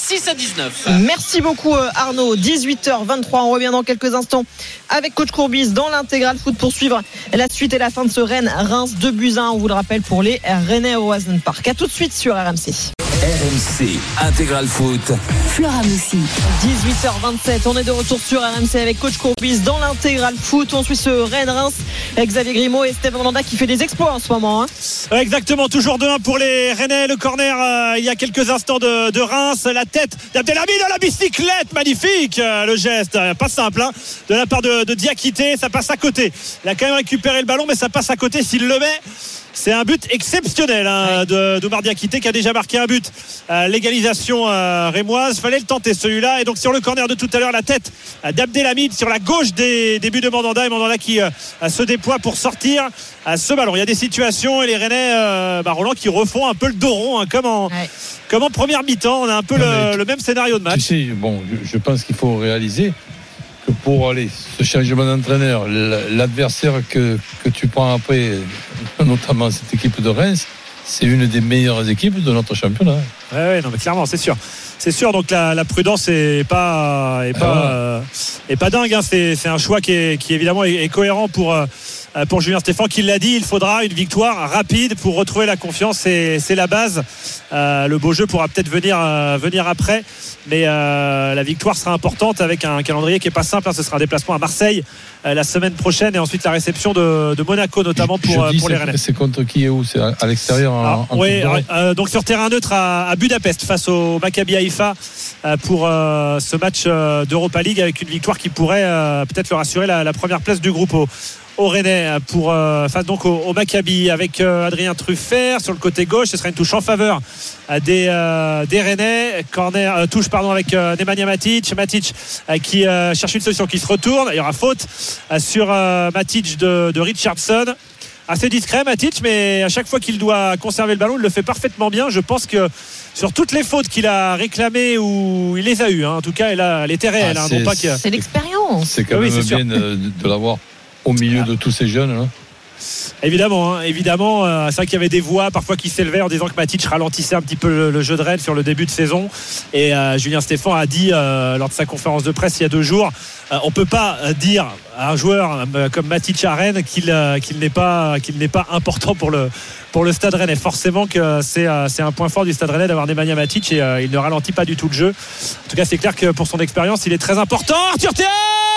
36-19. Merci beaucoup Arnaud. 18h23, on revient dans quelques instants avec coach Courbis dans l'intégral foot pour suivre la suite et la fin de ce Rennes-Reims 2-1, on vous le rappelle, pour les Rennais au Hazen Park. A tout de suite sur RMC. RMC Intégral Foot. Flora Moussi. 18h27, on est de retour sur RMC avec coach Courbis dans l'intégral foot. On suit ce Rennes-Reims avec Xavier Grimaud et Stéphane Mandanda qui fait des exploits en ce moment. Exactement, toujours 2-1 pour les Rennais. Le corner il y a quelques instants de Reims. La tête d'Abdelhamid à la bicyclette, magnifique le geste, pas simple de la part de Diakité. Ça passe à côté. Il a quand même récupéré le ballon, mais ça passe à côté. S'il le met, c'est un but exceptionnel d'Oumar Diakité qui a déjà marqué un but. L'égalisation rémoise, fallait le tenter celui-là. Et donc sur le corner de tout à l'heure, la tête d'Abdelhamid sur la gauche des buts de Mandanda, et Mandanda qui se déploie pour sortir ce ballon. Il y a des situations et les Rennais, Roland, qui refont un peu le dos rond, comme en première mi-temps. On a un peu le même scénario de match. Je pense qu'il faut réaliser que pour ce changement d'entraîneur, l'adversaire que tu prends après, notamment cette équipe de Reims, c'est une des meilleures équipes de notre championnat. Ouais, non, mais clairement, c'est sûr. C'est sûr, donc la prudence est pas dingue. C'est un choix qui évidemment est cohérent pour Julien Stéphan, qui l'a dit. Il faudra une victoire rapide pour retrouver la confiance. C'est la base. Le beau jeu pourra peut-être venir après, mais la victoire sera importante avec un calendrier qui est pas simple. Ce sera un déplacement à Marseille la semaine prochaine, et ensuite la réception de Monaco, notamment pour les Rennais. C'est contre qui et où? C'est à l'extérieur? Donc sur terrain neutre à Budapest face au Maccabi Haïfa pour ce match d'Europa League, avec une victoire qui pourrait peut-être leur assurer la première place du groupe au Rennais face donc au Maccabi avec Adrien Truffert sur le côté gauche. Ce sera une touche en faveur des Rennais. Touche avec Nemanja Matic qui cherche une solution, qui se retourne. Il y aura faute sur Matic de Richardson. Assez discret Matic, mais à chaque fois qu'il doit conserver le ballon, il le fait parfaitement bien. Je pense que sur toutes les fautes qu'il a réclamées, ou il les a eues, en tout cas elle était réelle. C'est l'expérience. C'est quand même bien de l'avoir au milieu de tous ces jeunes, hein. Évidemment, c'est vrai qu'il y avait des voix parfois qui s'élevaient en disant que Matic ralentissait un petit peu le jeu de Rennes sur le début de saison, et Julien Stéphan a dit lors de sa conférence de presse il y a 2 jours, on peut pas dire à un joueur comme Matic à Rennes qu'il n'est pas important pour le Stade Rennais. Forcément que c'est un point fort du Stade Rennais d'avoir Nemanja Matic, et il ne ralentit pas du tout le jeu. En tout cas, c'est clair que pour son expérience, il est très important. Arthur Théâtre,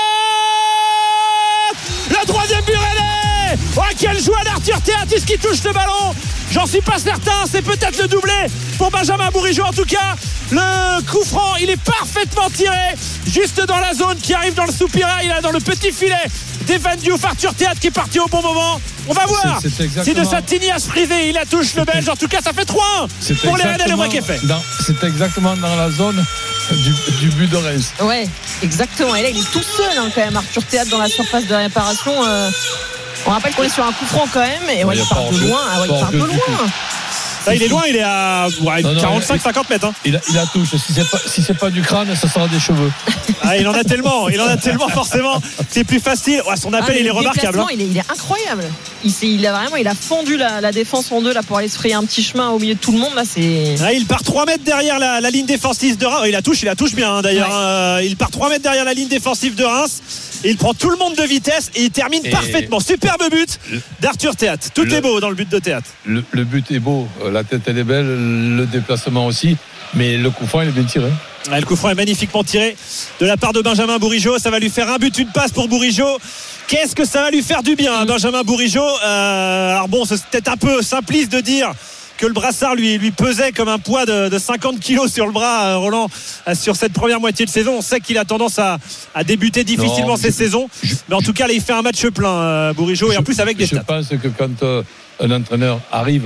le 3e but Rennais. Oh, quel joueur d'Arthur Théâtre, est-ce qu'il touche le ballon? J'en suis pas certain, c'est peut-être le doublé pour Benjamin Bourigeaud. En tout cas, le coup franc, il est parfaitement tiré, juste dans la zone, qui arrive dans le soupirail, là, dans le petit filet d'Evan Diouf. Arthur Théâtre qui est parti au bon moment. On va voir si de Satini à se priver, il la touche le Belge. En tout cas, ça fait 3-1 pour les Rennais. Le break est fait. C'est exactement dans la zone du but de Reims. Ouais, exactement. Et là, il est tout seul, quand même, Arthur Théâtre, dans la surface de réparation. On rappelle qu'on est sur un coup franc quand même, et il part de loin. Il part de loin. Ça, il est loin, il est à 45-50 mètres. Hein. Il a touche. Si c'est pas du crâne, ça sera des cheveux. Il en a tellement forcément. C'est plus facile. Son appel, il est remarquable. Il est incroyable. Il a fendu la défense en deux là, pour aller se frayer un petit chemin au milieu de tout le monde. Là, il part 3 mètres derrière la ligne défensive de Reims. Il la touche bien d'ailleurs. Ouais. Il part 3 mètres derrière la ligne défensive de Reims. Et il prend tout le monde de vitesse et il termine parfaitement. Superbe but d'Arthur Théâtre. Tout est beau dans le but de Théâtre. Le but est beau, la tête elle est belle, le déplacement aussi, mais le coup franc il est bien tiré. Le coup franc est magnifiquement tiré de la part de Benjamin Bourigeaud. Ça va lui faire un but, une passe pour Bourigeaud. Qu'est-ce que ça va lui faire du bien, Benjamin Bourigeaud. Alors bon, c'est peut-être un peu simpliste de dire que le brassard lui pesait comme un poids de 50 kilos sur le bras, Roland, sur cette première moitié de saison. On sait qu'il a tendance à débuter difficilement ces saisons, mais en tout cas là il fait un match plein, Bourigeaud, et en plus avec des stats. Je pense que quand un entraîneur arrive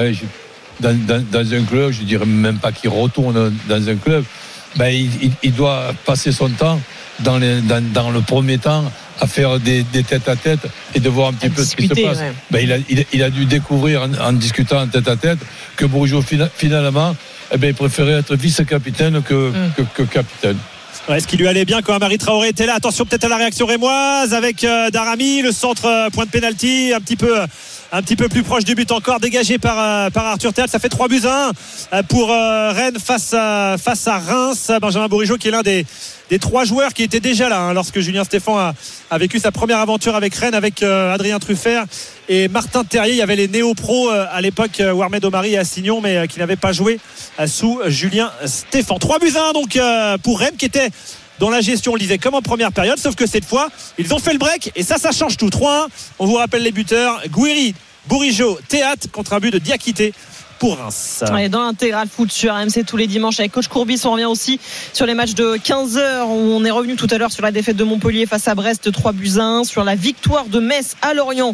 dans un club, je dirais même pas qu'il retourne dans un club, il doit passer son temps dans le premier temps à faire des tête à tête et de voir un petit peu ce qui se passe. Ouais. Il a dû découvrir en discutant en tête à tête que Bourigeaud finalement il préférait être vice-capitaine que capitaine. Ce qui lui allait bien quand Amari Traoré était là. Attention peut-être à la réaction rémoise avec Daramy, le centre point de pénalty un petit peu plus proche du but encore, dégagé par Arthur Théâtre. Ça fait 3-1 pour Rennes face à Reims. Benjamin Bourigeaud qui est l'un des 3 joueurs qui étaient déjà là lorsque Julien Stéphan a vécu sa première aventure avec Rennes, avec Adrien Truffert et Martin Terrier. Il y avait les néo-pros à l'époque, Warmed Omari et Assignon, mais qui n'avaient pas joué sous Julien Stéphan. 3-1 donc pour Rennes, qui était dans la gestion, on le disait, comme en première période, sauf que cette fois ils ont fait le break et ça change tout. 3-1. On vous rappelle les buteurs: Gouiri, Bourigeaud, Théâtre, contre un but de Diakité pour Reims. Ouais, dans l'intégral foot sur RMC tous les dimanches avec coach Courbis. On revient aussi sur les matchs de 15h. On est revenu tout à l'heure sur la défaite de Montpellier face à Brest, 3-1, sur la victoire de Metz à Lorient,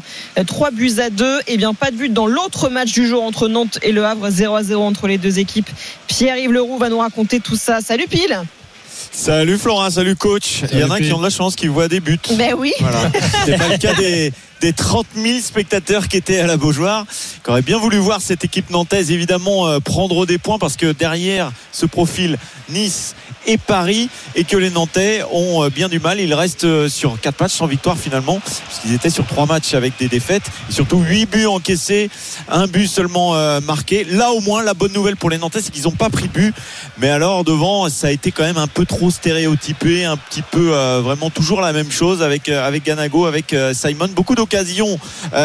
3-2. Et bien pas de but dans l'autre match du jour entre Nantes et Le Havre, 0-0 entre les deux équipes. Pierre-Yves Leroux va nous raconter tout ça. Salut Pile. Salut Florent, salut coach. Il y en a qui ont de la chance, qui voient des buts. Ben oui. Voilà. C'est pas le cas des 30 000 spectateurs qui étaient à la Beaujoire, qui auraient bien voulu voir cette équipe nantaise évidemment prendre des points, parce que derrière ce profil Nice et Paris, et que les Nantais ont bien du mal. Ils restent sur 4 matchs sans victoire finalement, parce qu'ils étaient sur 3 matchs avec des défaites, et surtout 8 buts encaissés, 1 but seulement marqué. Là au moins la bonne nouvelle pour les Nantais, c'est qu'ils n'ont pas pris de but, mais alors devant ça a été quand même un peu trop stéréotypé, un petit peu vraiment toujours la même chose avec Ganago, avec Simon. Beaucoup d'occasions,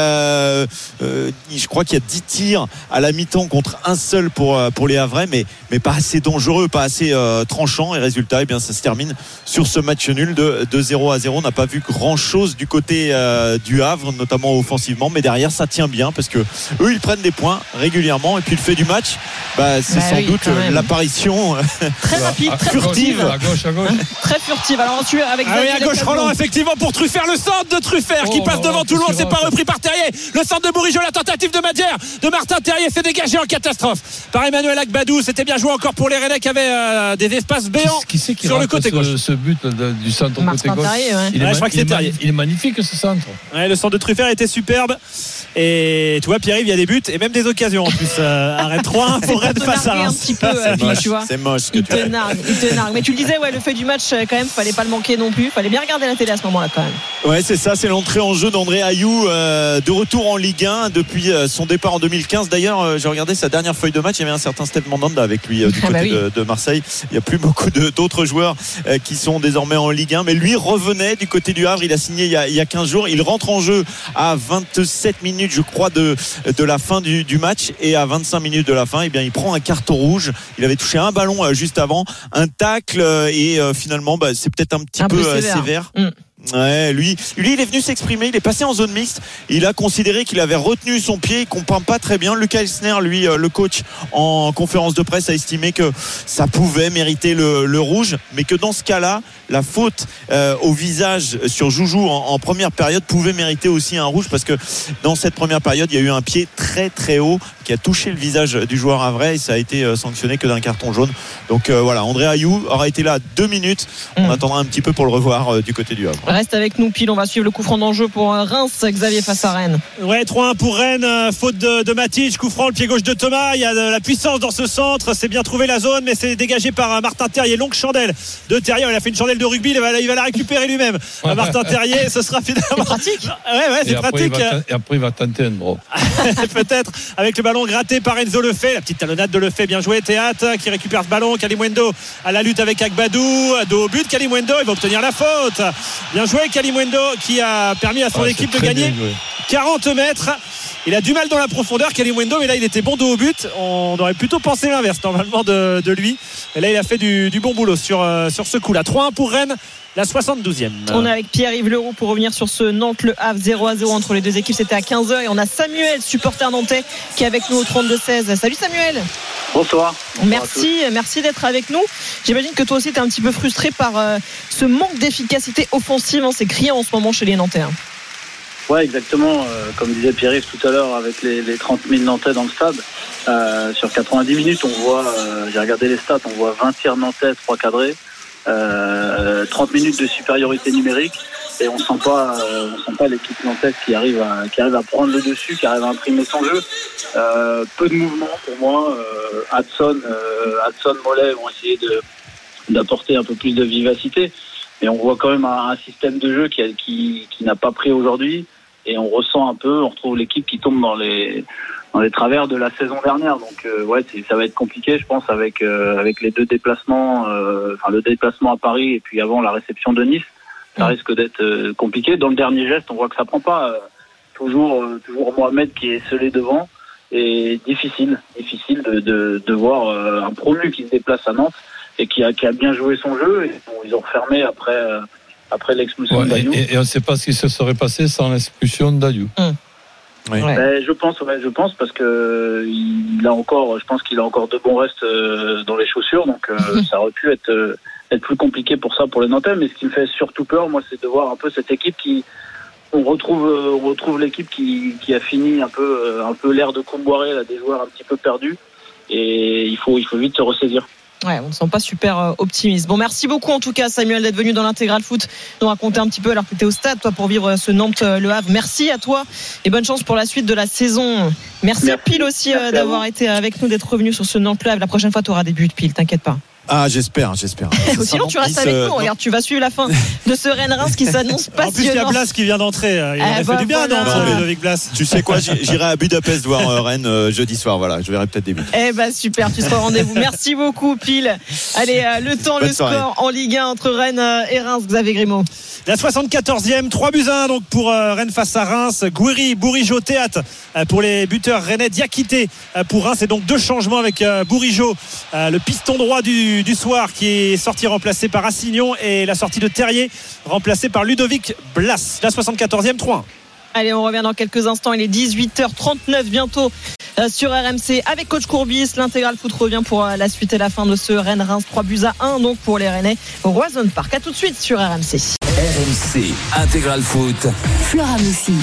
je crois qu'il y a 10 tirs à la mi-temps contre un seul pour les Havrais, mais pas assez dangereux, pas assez tranchant. Et résultat, ça se termine sur ce match nul de 0-0. On n'a pas vu grand chose du côté du Havre, notamment offensivement, mais derrière ça tient bien, parce que eux ils prennent des points régulièrement, et puis le fait du match, c'est sans doute l'apparition très rapide, très furtive à gauche. Très furtive. Alors on suit avec à gauche Roland, effectivement, pour Truffert, le centre de Truffert qui passe devant tout le monde, c'est pas repris par Terrier. Le centre de Bourigeaud, la tentative de Madjer, de Martin Terrier, s'est dégagé en catastrophe par Emmanuel Agbadou. C'était bien joué encore pour les Rennais qui avaient des espaces béants sur le côté gauche. Ce but du centre côté gauche. Terrier, ouais. Je crois que c'est Terrier. Il est magnifique ce centre. Ouais, le centre de Truffert était superbe. Et tu vois, Pierre-Yves, il y a des buts et même des occasions en plus. Arrête 3-1 pour Rennes face à Reims. C'est moche ce que tu as. Il te nargue. Mais tu le disais, ouais, le fait du match, quand même, fallait pas le manquer non plus. Fallait bien regarder la télé à ce moment-là, quand même. Ouais, c'est ça, c'est l'entrée en jeu d'André Ayou, de retour en Ligue 1 depuis son départ en 2015. D'ailleurs, j'ai regardé sa dernière feuille de match. Il y avait un certain Steve Mandanda avec lui du côté de Marseille. Il n'y a plus beaucoup d'autres joueurs qui sont désormais en Ligue 1. Mais lui revenait du côté du Havre. Il a signé il y a 15 jours. Il rentre en jeu à 27 minutes, je crois, de la fin du match. Et à 25 minutes de la fin, eh bien, il prend un carton rouge. Il avait touché un ballon juste avant, un tacle et finalement, c'est peut-être un petit peu sévère. Ouais, lui, il est venu s'exprimer. Il est passé en zone mixte. Il a considéré qu'il avait retenu son pied. Il comprend pas très bien. Lucas Elsner, lui, le coach, en conférence de presse, a estimé que ça pouvait mériter le rouge, mais que dans ce cas-là, la faute au visage sur Joujou en première période pouvait mériter aussi un rouge, parce que dans cette première période, il y a eu un pied très très haut qui a touché le visage du joueur havrais et ça a été sanctionné que d'un carton jaune. Donc voilà, André Ayou aura été là 2 minutes. On attendra un petit peu pour le revoir du côté du Havre. Reste avec nous, Pile. On va suivre le coup franc d'enjeu pour Reims, Xavier, face à Rennes. Ouais, 3-1 pour Rennes. Faute de Matic, coup franc, le pied gauche de Thomas. Il y a de la puissance dans ce centre. C'est bien trouvé la zone, mais c'est dégagé par Martin Terrier. Longue chandelle de Terrier. Il a fait une chandelle de rugby. Il va la récupérer lui-même. Martin Terrier, ce sera finalement. C'est pratique. Ouais, c'est pratique. Et après, il va tenter un drop. Peut-être avec le ballon gratté par Enzo Lefebvre. La petite talonnade de Lefebvre, bien joué. Théâtre qui récupère ce ballon. Kalimwendo à la lutte avec Agbadou. Dos au but. Kalimwendo, il va obtenir la faute. Bien joué, Kalimwendo, qui a permis à son équipe de gagner 40 mètres. Il a du mal dans la profondeur, Kalimwendo, mais là il était bon dos au but. On aurait plutôt pensé l'inverse normalement de lui. Et là il a fait du bon boulot sur ce coup-là. 3-1 pour Rennes, la 72e. On est avec Pierre-Yves Leroux pour revenir sur ce Nantes-Le Havre 0-0 entre les deux équipes. C'était à 15h et on a Samuel, supporter nantais, qui est avec nous au 32-16. Salut Samuel. Bonsoir. Merci d'être avec nous. J'imagine que toi aussi tu es un petit peu frustré par ce manque d'efficacité offensive. C'est criant en ce moment chez les Nantais. Ouais, exactement. Comme disait Pierre-Yves tout à l'heure, avec les 30 000 Nantais dans le stade, sur 90 minutes, on voit, j'ai regardé les stats, on voit 20 tirs nantais, 3 cadrés, 30 minutes de supériorité numérique, et on sent pas l'équipe nantaise qui arrive à prendre le dessus, qui arrive à imprimer son jeu. Peu de mouvement pour moi. Hudson, Mollet vont essayer d'apporter un peu plus de vivacité. Et on voit quand même un système de jeu qui n'a pas pris aujourd'hui. Et on ressent un peu, on retrouve l'équipe qui tombe dans les travers de la saison dernière. Donc ça va être compliqué, je pense, avec les deux déplacements, le déplacement à Paris et puis avant la réception de Nice. Ça risque d'être compliqué. Dans le dernier geste, on voit que ça prend pas. Toujours Mohamed qui est scellé devant. Et difficile de voir un promu qui se déplace à Nantes et qui a bien joué son jeu. Et ils ont refermé après l'expulsion d'Ayou. Et on ne sait pas ce qui se serait passé sans l'expulsion d'Ayou. Oui. Je pense parce que je pense qu'il a encore de bons restes dans les chaussures, donc ça aurait pu être plus compliqué pour les Nantais. Mais ce qui me fait surtout peur, moi, c'est de voir un peu cette équipe on retrouve l'équipe qui a fini un peu l'air de Comboiré, là, des joueurs un petit peu perdus, et il faut vite se ressaisir. Ouais, on ne sent pas super optimiste. Bon, merci beaucoup en tout cas Samuel d'être venu dans l'intégral foot nous raconter un petit peu alors que tu étais au stade toi pour vivre ce Nantes-Le Havre. Merci à toi et bonne chance pour la suite de la saison. Merci Pile aussi d'avoir été avec nous, d'être revenu sur ce Nantes-Le Havre. La prochaine fois tu auras des buts, Pile, t'inquiète pas. Ah, j'espère. Sinon tu restes avec nous. Regarde, tu vas suivre la fin de ce Rennes-Reims qui s'annonce passionnant. En plus il y a Blas qui vient d'entrer. Il a fait du bien Ludovic Blas. Tu sais quoi, j'irai à Budapest voir Rennes jeudi soir. Voilà, je verrai peut-être des buts. Super, tu seras au rendez-vous. Merci beaucoup Pile. Allez, le score en Ligue 1 entre Rennes et Reims. Xavier Grimaud. La 74e, 3-1 donc pour Rennes face à Reims. Gouiri, Bourigeaud, Théâtre pour les buteurs rennais. Diakité pour Reims. Et donc 2 changements avec Bourigeaud, le piston droit du soir qui est sorti remplacé par Assignon, et la sortie de Terrier remplacé par Ludovic Blas. La 74e, 3-1. Allez, on revient dans quelques instants. Il est 18h39 bientôt sur RMC avec coach Courbis. L'intégral foot revient pour la suite et la fin de ce Rennes-Reims 3-1 donc pour les Rennais au Roison Park. À tout de suite sur RMC. RMC Intégral Foot. Flora Moussi.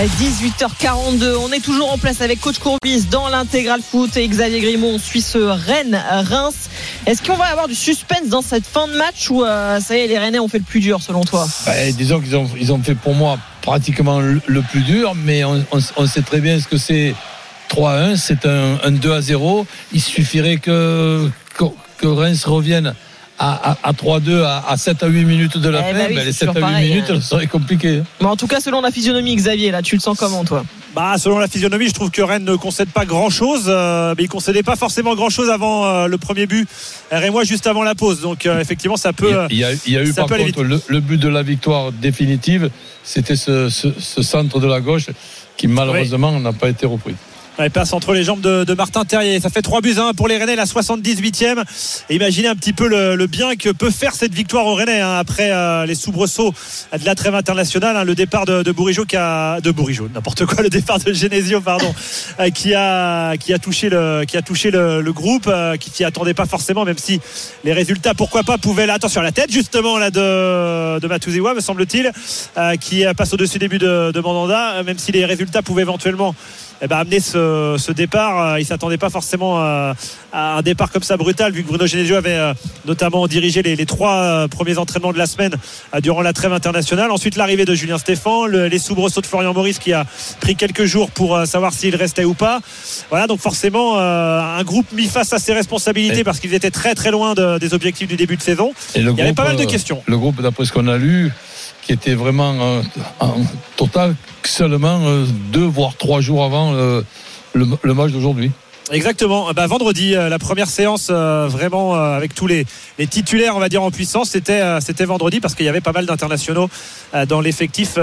18h42, on est toujours en place avec Coach Courbis dans l'Intégral Foot et Xavier Grimaud. On suit ce Rennes-Reims. Est-ce qu'on va avoir du suspense dans cette fin de match ou ça y est, les Rennais ont fait le plus dur selon toi? Disons qu'ils ont fait pour moi pratiquement le plus dur, mais on sait très bien ce que c'est 3-1, c'est un 2-0. Il suffirait que Reims revienne à 3-2 à 7 à 8 minutes de la fin. Les 7 à 8 minutes, ça serait compliqué. Mais en tout cas, selon la physionomie, Xavier, là, tu le sens comment, toi? Selon la physionomie, je trouve que Rennes ne concède pas grand-chose, mais il concédait pas forcément grand-chose avant le premier but rémois juste avant la pause. Donc effectivement, ça peut. Il y a eu par contre le but de la victoire définitive, c'était ce centre de la gauche qui malheureusement n'a pas été repris. Il passe entre les jambes de Martin Terrier. Ça fait 3-1 pour les Rennais, la 78e. Et imaginez un petit peu le bien que peut faire cette victoire aux Rennais après les soubresauts de la trêve internationale. Le départ de Bourigeaud n'importe quoi, le départ de Genesio, qui a touché le groupe, qui s'y attendait pas forcément, même si les résultats, pourquoi pas, pouvaient attention à la tête justement là de Matouziwa, me semble-t-il, qui passe au-dessus des buts de Mandanda, même si les résultats pouvaient éventuellement amener ce départ. Il ne s'attendait pas forcément à un départ comme ça brutal, vu que Bruno Genesio avait notamment dirigé les 3 premiers entraînements de la semaine durant la trêve internationale. Ensuite, l'arrivée de Julien Stéphan, les soubresauts de Florian Maurice qui a pris quelques jours pour savoir s'il restait ou pas. Voilà, donc forcément un groupe mis face à ses responsabilités parce qu'ils étaient très très loin des objectifs du début de saison. Il y avait pas mal de questions. Le groupe, d'après ce qu'on a lu, qui était vraiment en total seulement 2 voire 3 jours avant le match d'aujourd'hui. Exactement. Vendredi, la première séance vraiment avec tous les titulaires, on va dire, en puissance, c'était vendredi parce qu'il y avait pas mal d'internationaux dans l'effectif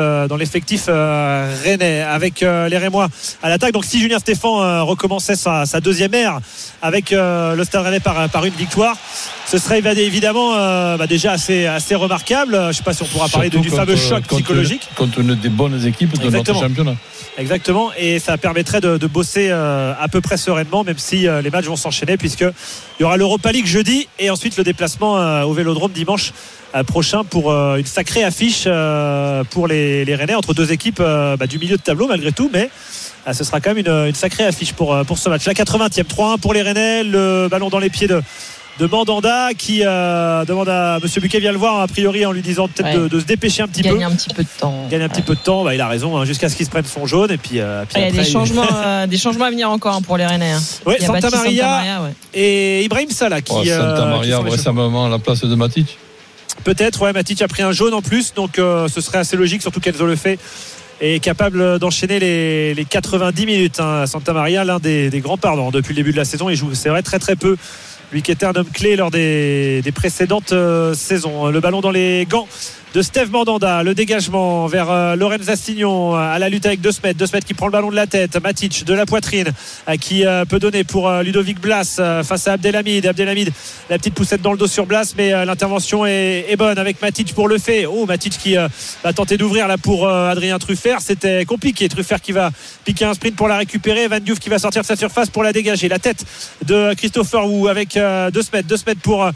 rennais, avec les Rémois à l'attaque. Donc si Julien Stéphan recommençait sa deuxième ère avec le Stade Rennais par une victoire, ce serait évidemment déjà assez remarquable. Je ne sais pas si on pourra parler du fameux choc psychologique contre une des bonnes équipes de notre championnat. Exactement, et ça permettrait de bosser à peu près sereinement, même si les matchs vont s'enchaîner, puisqu'il y aura l'Europa League jeudi et ensuite le déplacement au Vélodrome dimanche prochain pour une sacrée affiche pour les Rennais entre 2 équipes du milieu de tableau malgré tout, mais ce sera quand même une sacrée affiche pour ce match. La 80e, 3-1 pour les Rennais, le ballon dans les pieds de Mandanda qui demande à Monsieur Buquet, vient le voir a priori en lui disant peut-être de se dépêcher un petit peu. Gagner un petit peu de temps. Il a raison, jusqu'à ce qu'il se prenne son jaune et puis il y a des changements à venir encore pour les Rennais. Oui, Santa Maria et Ibrahim Salah qui Santa Maria récemment à la place de Matic. Peut-être, Matic a pris un jaune en plus, donc ce serait assez logique, surtout qu'Enzo le fait est capable d'enchaîner les 90 minutes. Santa Maria, l'un des grands perdants depuis le début de la saison, il joue, c'est vrai, très très peu. Lui qui était un homme clé lors des précédentes saisons. Le ballon dans les gants de Steve Mandanda, le dégagement vers Lorenz Assignon à la lutte avec De Smet qui prend le ballon de la tête, Matic de la poitrine qui peut donner pour Ludovic Blas face à Abdelhamid, la petite poussette dans le dos sur Blas, mais l'intervention est bonne avec Matic pour le fait. Matic qui va tenter d'ouvrir là pour Adrien Truffert, c'était compliqué. Truffert qui va piquer un sprint pour la récupérer, Van Diouf qui va sortir de sa surface pour la dégager, la tête de Christopher Wu avec De Smet pour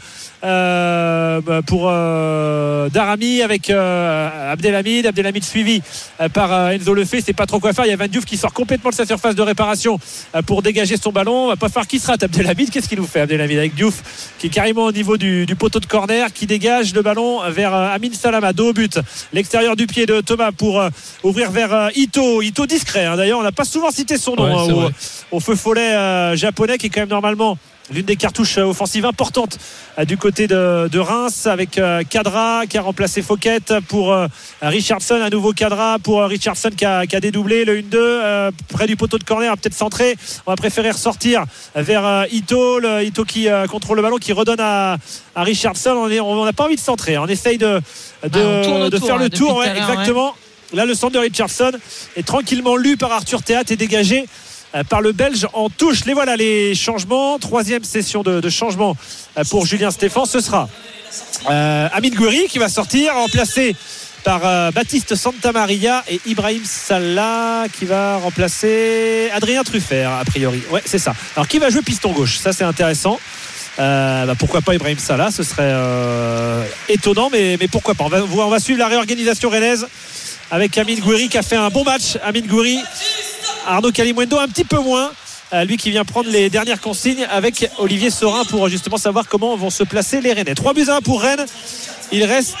Daramy avec Abdelhamid suivi par Enzo Lefebvre. C'est pas trop quoi faire. Il y a Van Diouf qui sort complètement de sa surface de réparation pour dégager son ballon. On va pas faire qui se rate Abdelhamid. Qu'est-ce qu'il nous fait Abdelhamid avec Diouf qui est carrément au niveau du poteau de corner, qui dégage le ballon vers Amin Salama, dos au but, l'extérieur du pied de Thomas pour ouvrir vers Ito discret, d'ailleurs on n'a pas souvent cité son nom au feu follet japonais, qui est quand même normalement l'une des cartouches offensives importantes du côté de Reims, avec Kadra qui a remplacé Fouquet pour Richardson, à nouveau Kadra pour Richardson qui a dédoublé le 1-2 près du poteau de corner, a peut-être centré. On va préférer ressortir vers Ito qui contrôle le ballon, qui redonne à Richardson. On n'a pas envie de centrer, on essaye de faire le tour, exactement. Là le centre de Richardson est tranquillement lu par Arthur Théat et dégagé par le Belge en touche. Les voilà les changements, 3e session de changement pour Julien Stéphan. Ce sera Amin Gouiri qui va sortir, remplacé par Baptiste Santamaria, et Ibrahim Salah qui va remplacer Adrien Truffert a priori. Ouais, c'est ça. Alors qui va jouer piston gauche? Ça c'est intéressant. Pourquoi pas Ibrahim Salah, ce serait étonnant, mais pourquoi pas. On va suivre la réorganisation rennaise avec Amine Gouiri qui a fait un bon match. Amine Gouiri, Arnaud Kalimuendo un petit peu moins, lui qui vient prendre les dernières consignes avec Olivier Saurin pour justement savoir comment vont se placer les Rennais. 3-1 pour Rennes. Il reste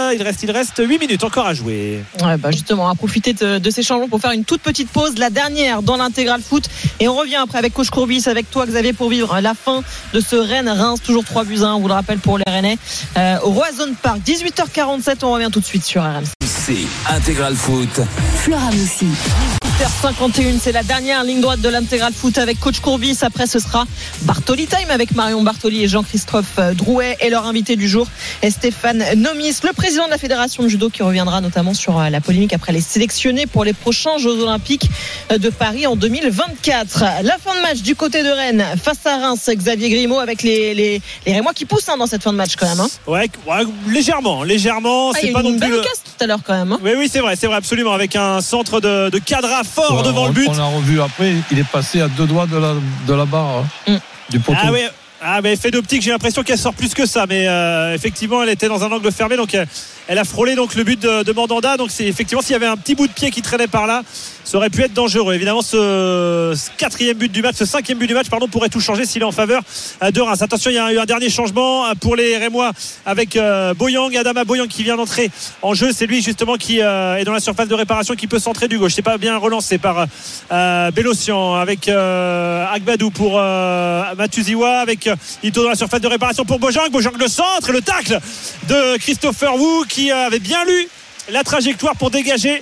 8 minutes encore à jouer. Ouais, justement, on va profiter de ces changements pour faire une toute petite pause, la dernière dans l'intégral foot. Et on revient après avec Coach Courbis, avec toi Xavier, pour vivre la fin de ce Rennes-Reims, toujours 3-1, on vous le rappelle pour les Rennais, au Roison Park. 18h47, on revient tout de suite sur RMC. C'est Intégral Foot. Flora Moussi. 18h51, c'est la dernière ligne droite de l'intégral foot avec Coach Courbis. Après, ce sera Bartoli Time avec Marion Bartoli et Jean-Christophe Drouet et leur invité du jour est Stéphane Nomis, le président de la fédération de judo, qui reviendra notamment sur la polémique après les sélectionnés pour les prochains Jeux Olympiques de Paris en 2024. La fin de match du côté de Rennes face à Reims, Xavier Grimaud, avec les Rémois qui poussent dans cette fin de match quand même. Ouais, légèrement. C'est pas non plus. Belle casse tout à l'heure quand même. Oui, c'est vrai absolument, avec un centre de Cadra fort devant le but. On l'a revu après, il est passé à 2 doigts de la barre du poteau. Mais effet d'optique, j'ai l'impression qu'elle sort plus que ça, mais effectivement elle était dans un angle fermé, donc elle a frôlé donc le but de Mandanda. Donc c'est effectivement, s'il y avait un petit bout de pied qui traînait par là, ça aurait pu être dangereux. Évidemment, ce cinquième but du match pourrait tout changer s'il est en faveur de Reims. Attention, il y a eu un dernier changement pour les Rémois avec Boyang, Adama Boyang qui vient d'entrer en jeu. C'est lui justement qui est dans la surface de réparation, qui peut centrer du gauche. C'est pas bien relancé par Bélocian avec Agbadou pour Matuziwa, avec Ito dans la surface de réparation pour Boyang le centre et le tacle de Christopher Wu qui avait bien lu la trajectoire pour dégager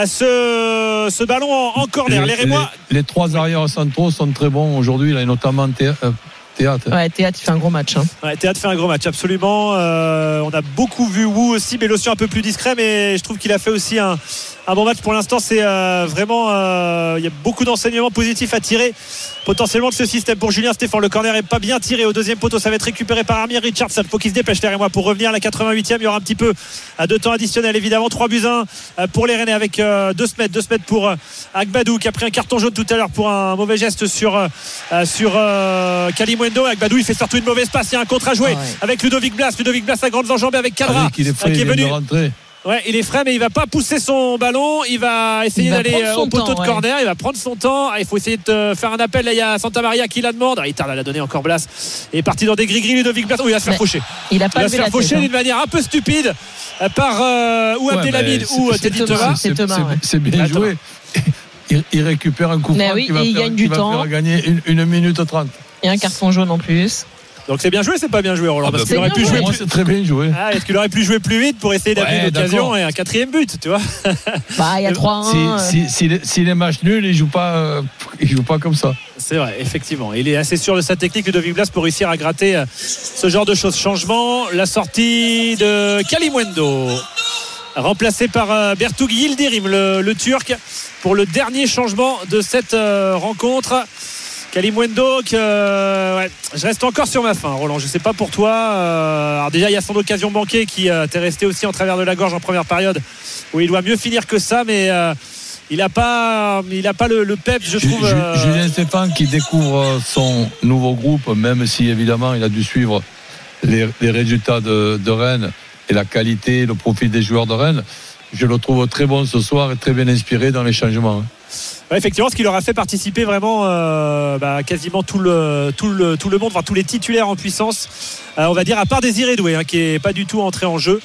ce ballon en corner. Les 3 arrières centraux sont très bons aujourd'hui, là, et notamment Théâtre. Ouais, Théâtre fait un gros match. Théâtre fait un gros match, absolument. On a beaucoup vu Wu aussi, Bélocian un peu plus discret, mais je trouve qu'il a fait aussi un bon match. Pour l'instant, c'est vraiment il y a beaucoup d'enseignements positifs à tirer potentiellement de ce système pour Julien Stéphan. Le corner est pas bien tiré au deuxième poteau, ça va être récupéré par Amir Richardson. Faut qu'il se dépêche derrière moi pour revenir à la 88e. Il y aura un petit peu de temps additionnel évidemment. 3-1 pour les Rennais avec 2 semaines pour Agbadou qui a pris un carton jaune tout à l'heure pour un mauvais geste sur Kalimuendo. Agbadou, il fait surtout une mauvaise passe, il y a un contre à jouer avec Ludovic Blas à grandes enjambées avec Cadra qui est venu de rentrer. Ouais, il est frais, mais il va pas pousser son ballon. Il va essayer d'aller au poteau de corner. Il va prendre son temps. Il faut essayer de faire un appel. Là, il y a Santa Maria qui la demande. Il tarde à la donner encore. Blas est parti dans des gris-gris. Ludovic Blas. Il va se faire faucher. Il va se faire faucher d'une manière un peu stupide par ou Abdelhamid ou Teddy Thomas. C'est bien joué. Il récupère un coup franc qui va faire gagner 1 minute 30. Et un carton jaune en plus. Donc c'est bien joué, c'est pas bien joué, Roland, parce qu'il aurait pu jouer. C'est très bien joué. Est-ce qu'il aurait pu jouer plus vite pour essayer d'amener l'occasion et un 4e but, tu vois? Il y a 3-1. Si les matchs nuls, il joue pas comme ça. C'est vrai, effectivement. Il est assez sûr de sa technique, Ludovic Blas, pour réussir à gratter ce genre de choses. Changement, la sortie de Kalimuendo, remplacé par Bertoug Yildirim, le Turc, pour le dernier changement de cette rencontre. Kalimuendo, je reste encore sur ma faim, Roland. Je sais pas pour toi. Alors déjà, il y a son occasion manquée qui t'est restée aussi en travers de la gorge en première période, où il doit mieux finir que ça, mais il a pas le pep, je trouve. Julien Stéphan qui découvre son nouveau groupe, même si évidemment il a dû suivre les résultats de Rennes et la qualité, le profil des joueurs de Rennes. Je le trouve très bon ce soir et très bien inspiré dans les changements. Ouais, effectivement, ce qui leur a fait participer vraiment quasiment tout le monde, enfin tous les titulaires en puissance, on va dire, à part Désiré Doué, qui est pas du tout entré en jeu.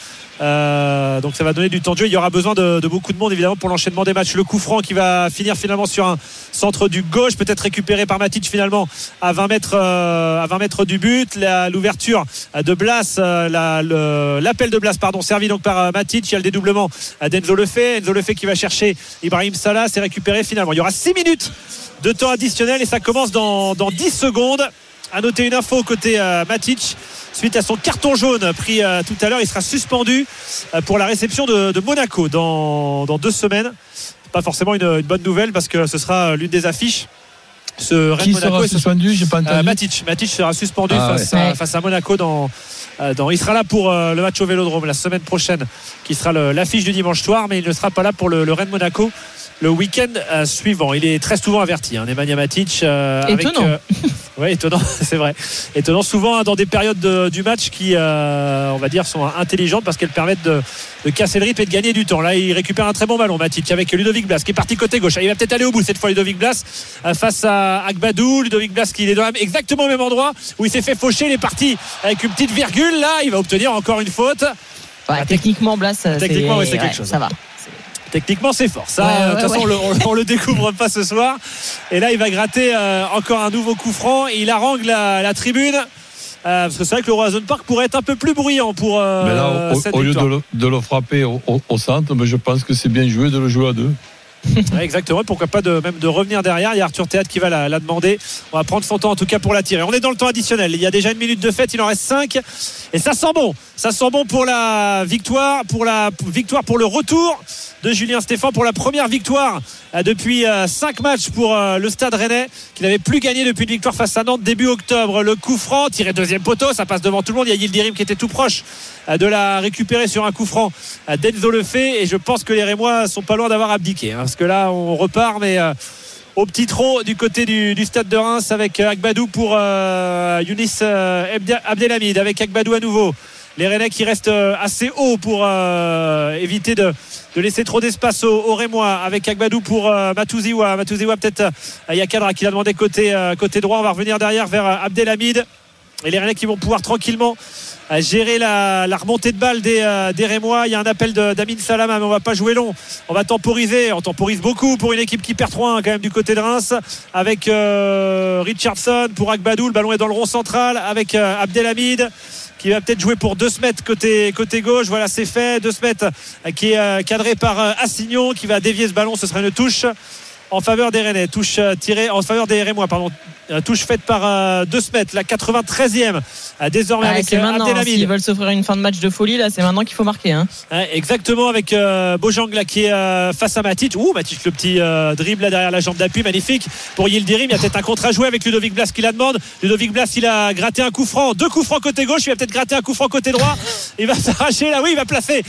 Donc ça va donner du temps de jeu. Il y aura besoin de beaucoup de monde évidemment pour l'enchaînement des matchs. Le coup franc qui va finir finalement sur un centre du gauche, peut-être récupéré par Matic finalement à 20 mètres du but. L'ouverture de Blas, l'appel de Blas servi donc par Matic. Il y a le dédoublement d'Enzo Lefebvre qui va chercher Ibrahim Salah. C'est récupéré finalement. Il y aura 6 minutes de temps additionnel et ça commence dans 10 secondes. À noter une info côté Matic, suite à son carton jaune pris tout à l'heure, il sera suspendu pour la réception de Monaco dans 2 semaines. Pas forcément une bonne nouvelle parce que ce sera l'une des affiches. Qui sera suspendu? J'ai pas entendu. Matic sera suspendu face à Monaco il sera là pour le match au Vélodrome la semaine prochaine, qui sera l'affiche du dimanche soir, mais il ne sera pas là pour le Rennes Monaco le week-end suivant. Il est très souvent averti, Nemanja Matic. Étonnant. Oui, étonnant, c'est vrai. Étonnant souvent dans des périodes du match qui, on va dire, sont intelligentes parce qu'elles permettent de casser le rythme et de gagner du temps. Là, il récupère un très bon ballon, Matic, avec Ludovic Blas qui est parti côté gauche. Il va peut-être aller au bout cette fois, Ludovic Blas, face à Agbadou. Ludovic Blas qui est dans exactement au même endroit où il s'est fait faucher. Il est parti avec une petite virgule. Là, il va obtenir encore une faute. Ouais, techniquement, Blas, c'est quelque chose. Ça va. Techniquement, c'est fort. Ça, de toute façon, on le découvre pas ce soir. Et là, il va gratter encore un nouveau coup franc. Et il harangue la tribune. Parce que c'est vrai que le Roazhon Park pourrait être un peu plus bruyant pour mais là, au lieu de le frapper au centre, mais je pense que c'est bien joué de le jouer à deux. Ouais, exactement, pourquoi pas même de revenir derrière. Il y a Arthur Théâtre qui va la demander. On va prendre son temps en tout cas pour la tirer. On est dans le temps additionnel, il y a déjà 1 minute de fête, il en reste 5 et ça sent bon pour la victoire, pour le retour de Julien Stéphan, pour la première victoire depuis 5 matchs pour le Stade Rennais qui n'avait plus gagné depuis une victoire face à Nantes début octobre. Le coup franc tiré deuxième poteau, ça passe devant tout le monde. Il y a Yildirim qui était tout proche de la récupérer sur un coup franc d'Enzo Lefebvre, et je pense que les Rémois sont pas loin d'avoir abdiqué, parce que là on repart, mais au petit trot du côté du Stade de Reims avec Agbadou pour Younis Abdelhamid, avec Agbadou à nouveau. Les Rennais qui restent assez haut pour éviter de laisser trop d'espace aux Rémois, avec Agbadou pour Matouziwa peut-être Yakadra qui l'a demandé côté droit. On va revenir derrière vers Abdelhamid, et les Rennais qui vont pouvoir tranquillement gérer la remontée de balle des Rémois. Il y a un appel d'Amin Salama, mais on va pas jouer long, on va temporiser. On temporise beaucoup pour une équipe qui perd 3-1 quand même du côté de Reims, avec Richardson pour Agbadou. Le ballon est dans le rond central avec Abdelhamid qui va peut-être jouer pour 2 mètres côté gauche. Voilà, c'est fait. 2 mètres qui est cadré par Assignon qui va dévier ce ballon. Ce sera une touche en faveur des Rennais, touche tirée en faveur des Rémois, touche faite par 2 mètres, la 93e désormais, avec Abdelhamid. S'ils veulent s'offrir une fin de match de folie, là c'est maintenant qu'il faut marquer, exactement, avec Bojang qui est face à Matic. Matic, le petit dribble là derrière la jambe d'appui, magnifique pour Yildirim. Il y a peut-être un contre à jouer avec Ludovic Blas qui la demande. Ludovic Blas, il a gratté un coup franc, 2 coups francs côté gauche, il va peut-être gratter un coup franc côté droit. Il va s'arracher là, il va placer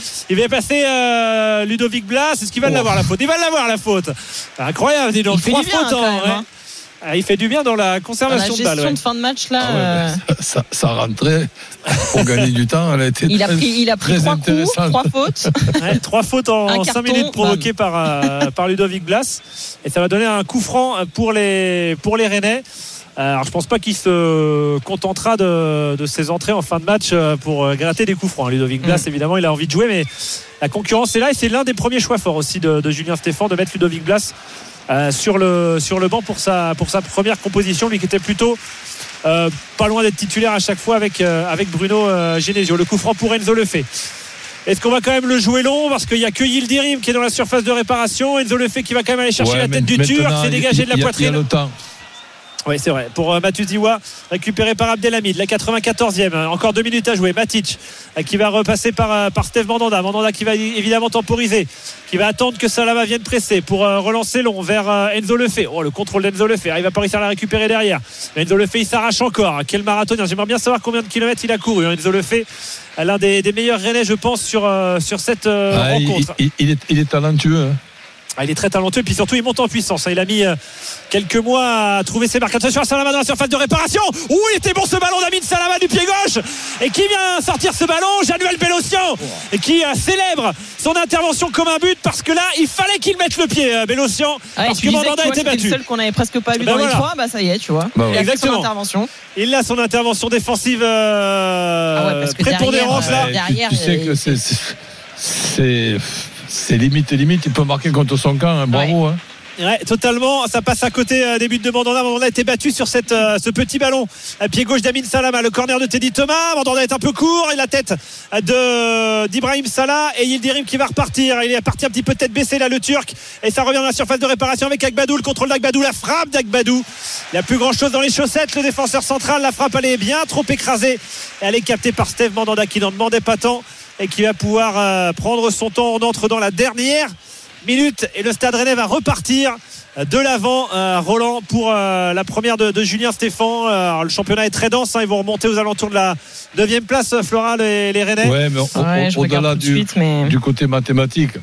Ludovic Blas. Est-ce qu'il va l'avoir la faute? Il va l'avoir la faute. Incroyable, dis donc. 3 fautes il fait du bien dans la conservation de balle. La gestion de fin de match là. Ça rentrait pour gagner du temps. Elle a été il a pris 3 coups, 3 fautes. 3 fautes en 5 minutes provoquées par Ludovic Blas, et ça va donner un coup franc pour les Rennais. Alors je pense pas qu'il se contentera de ses entrées en fin de match pour gratter des coups francs. Ludovic Blas, évidemment, il a envie de jouer, mais la concurrence est là, et c'est l'un des premiers choix forts aussi de Julien Stéphan de mettre Ludovic Blas sur le banc pour sa première composition, lui qui était plutôt pas loin d'être titulaire à chaque fois avec Bruno Genesio. Le coup franc pour Enzo Lefebvre. Est-ce qu'on va quand même le jouer long, parce qu'il n'y a que Yildirim qui est dans la surface de réparation. Enzo Lefebvre qui va quand même aller chercher la tête du Turc, s'est dégagé de la poitrine. Il y a le temps. Oui, c'est vrai. Pour Matouziwa, récupéré par Abdelhamid, la 94e. Encore 2 minutes à jouer. Matic qui va repasser par Steve Mandanda. Mandanda qui va évidemment temporiser, qui va attendre que Salama vienne presser pour relancer long vers Enzo Lefebvre. Le contrôle d'Enzo Lefebvre. Il va pas réussir à la récupérer derrière. Mais Enzo Lefebvre, il s'arrache encore. Quel marathonien. J'aimerais bien savoir combien de kilomètres il a couru, Enzo Lefebvre. L'un des meilleurs Rennais, je pense, sur cette rencontre. Il est talentueux. Il est très talentueux, et puis surtout il monte en puissance. Il a mis quelques mois à trouver ses marques. Attention à Salama dans la surface de réparation. Il était bon ce ballon d'Amin Salama du pied gauche. Et qui vient sortir ce ballon? Januel Bélocian, qui célèbre son intervention comme un but, parce que là il fallait qu'il mette le pied, Bélocian, parce que Mandanda était battu. C'est le seul qu'on avait presque pas lu dans les 3. Ça y est, tu vois. Il a fait son intervention. Il a son intervention défensive prépondérante là. Tu sais que c'est limite, il peut marquer contre son camp, bravo. Ouais, totalement. Ça passe à côté des buts de Mandanda. Mandanda a été battu sur ce petit ballon à pied gauche d'Amin Salama. Le corner de Teddy Thomas. Mandanda est un peu court, et la tête d'Ibrahim Salah, et Yildirim qui va repartir. Il est parti un petit peu tête baissée là, le Turc, et ça revient dans la surface de réparation avec Agbadou. Le contrôle d'Agbadou, la frappe d'Agbadou. Il n'y a plus grand chose dans les chaussettes, le défenseur central. La frappe, elle est bien trop écrasée, et elle est captée par Steve Mandanda qui n'en demandait pas tant, et qui va pouvoir prendre son temps. On entre dans la dernière minute, et le Stade Rennais va repartir de l'avant, Roland, pour la première de Julien Stéphan. Alors, le championnat est très dense, ils vont remonter aux alentours de la 9e place, Flora, les Rennais. Ouais, mais au-delà du côté mathématique,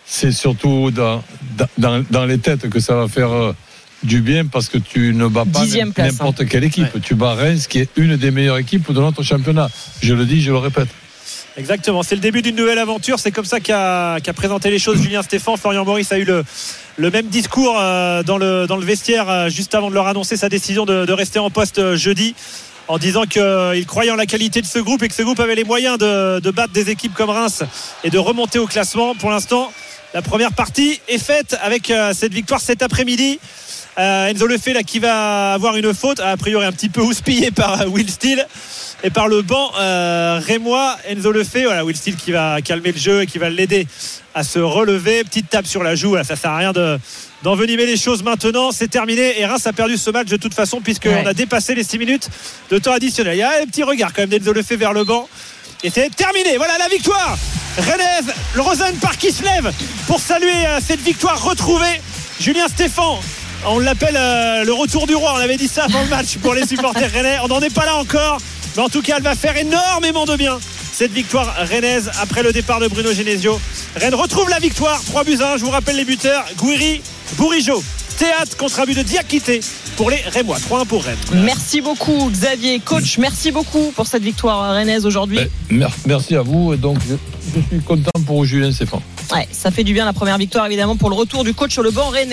c'est surtout dans les têtes que ça va faire du bien, parce que tu ne bats pas n'importe quelle équipe. Tu bats Reims, qui est une des meilleures équipes de notre championnat. Je le dis, je le répète. Exactement, c'est le début d'une nouvelle aventure. C'est comme ça qu'a présenté les choses Julien Stéphan. Florian Maurice a eu le même discours dans le vestiaire juste avant de leur annoncer sa décision de rester en poste jeudi, en disant qu'il croyait en la qualité de ce groupe et que ce groupe avait les moyens de battre des équipes comme Reims et de remonter au classement. Pour l'instant, la première partie est faite avec cette victoire cet après-midi. Enzo Lefebvre là, qui va avoir une faute, a priori un petit peu houspillé par Will Steele et par le banc rémois. Enzo Lefebvre, voilà, Will Steele qui va calmer le jeu et qui va l'aider à se relever. Petite tape sur la joue, voilà, ça sert à rien d'envenimer les choses maintenant. C'est terminé et Reims a perdu ce match de toute façon, puisqu'on a dépassé les 6 minutes de temps additionnel. Il y a un petit regard quand même d'Enzo Lefebvre vers le banc et c'est terminé. Voilà la victoire rennaise. Le Rosen Park qui se lève pour saluer cette victoire retrouvée. Julien Stéphan, on l'appelle le retour du roi, on avait dit ça avant le match pour les supporters rennais. On n'en est pas là encore, mais en tout cas elle va faire énormément de bien, cette victoire rennaise, après le départ de Bruno Genesio. Rennes retrouve la victoire, 3-1. Je vous rappelle les buteurs: Gouiri, Bourigeaud, Théâtre contre un but de Diakité pour les Rémois. 3-1 pour Rennes. Merci beaucoup Xavier. Coach, merci beaucoup pour cette victoire rennaise aujourd'hui. Merci à vous. Et donc je suis content pour Julien Stéphan. Ouais, ça fait du bien, la première victoire évidemment pour le retour du coach sur le banc rennais.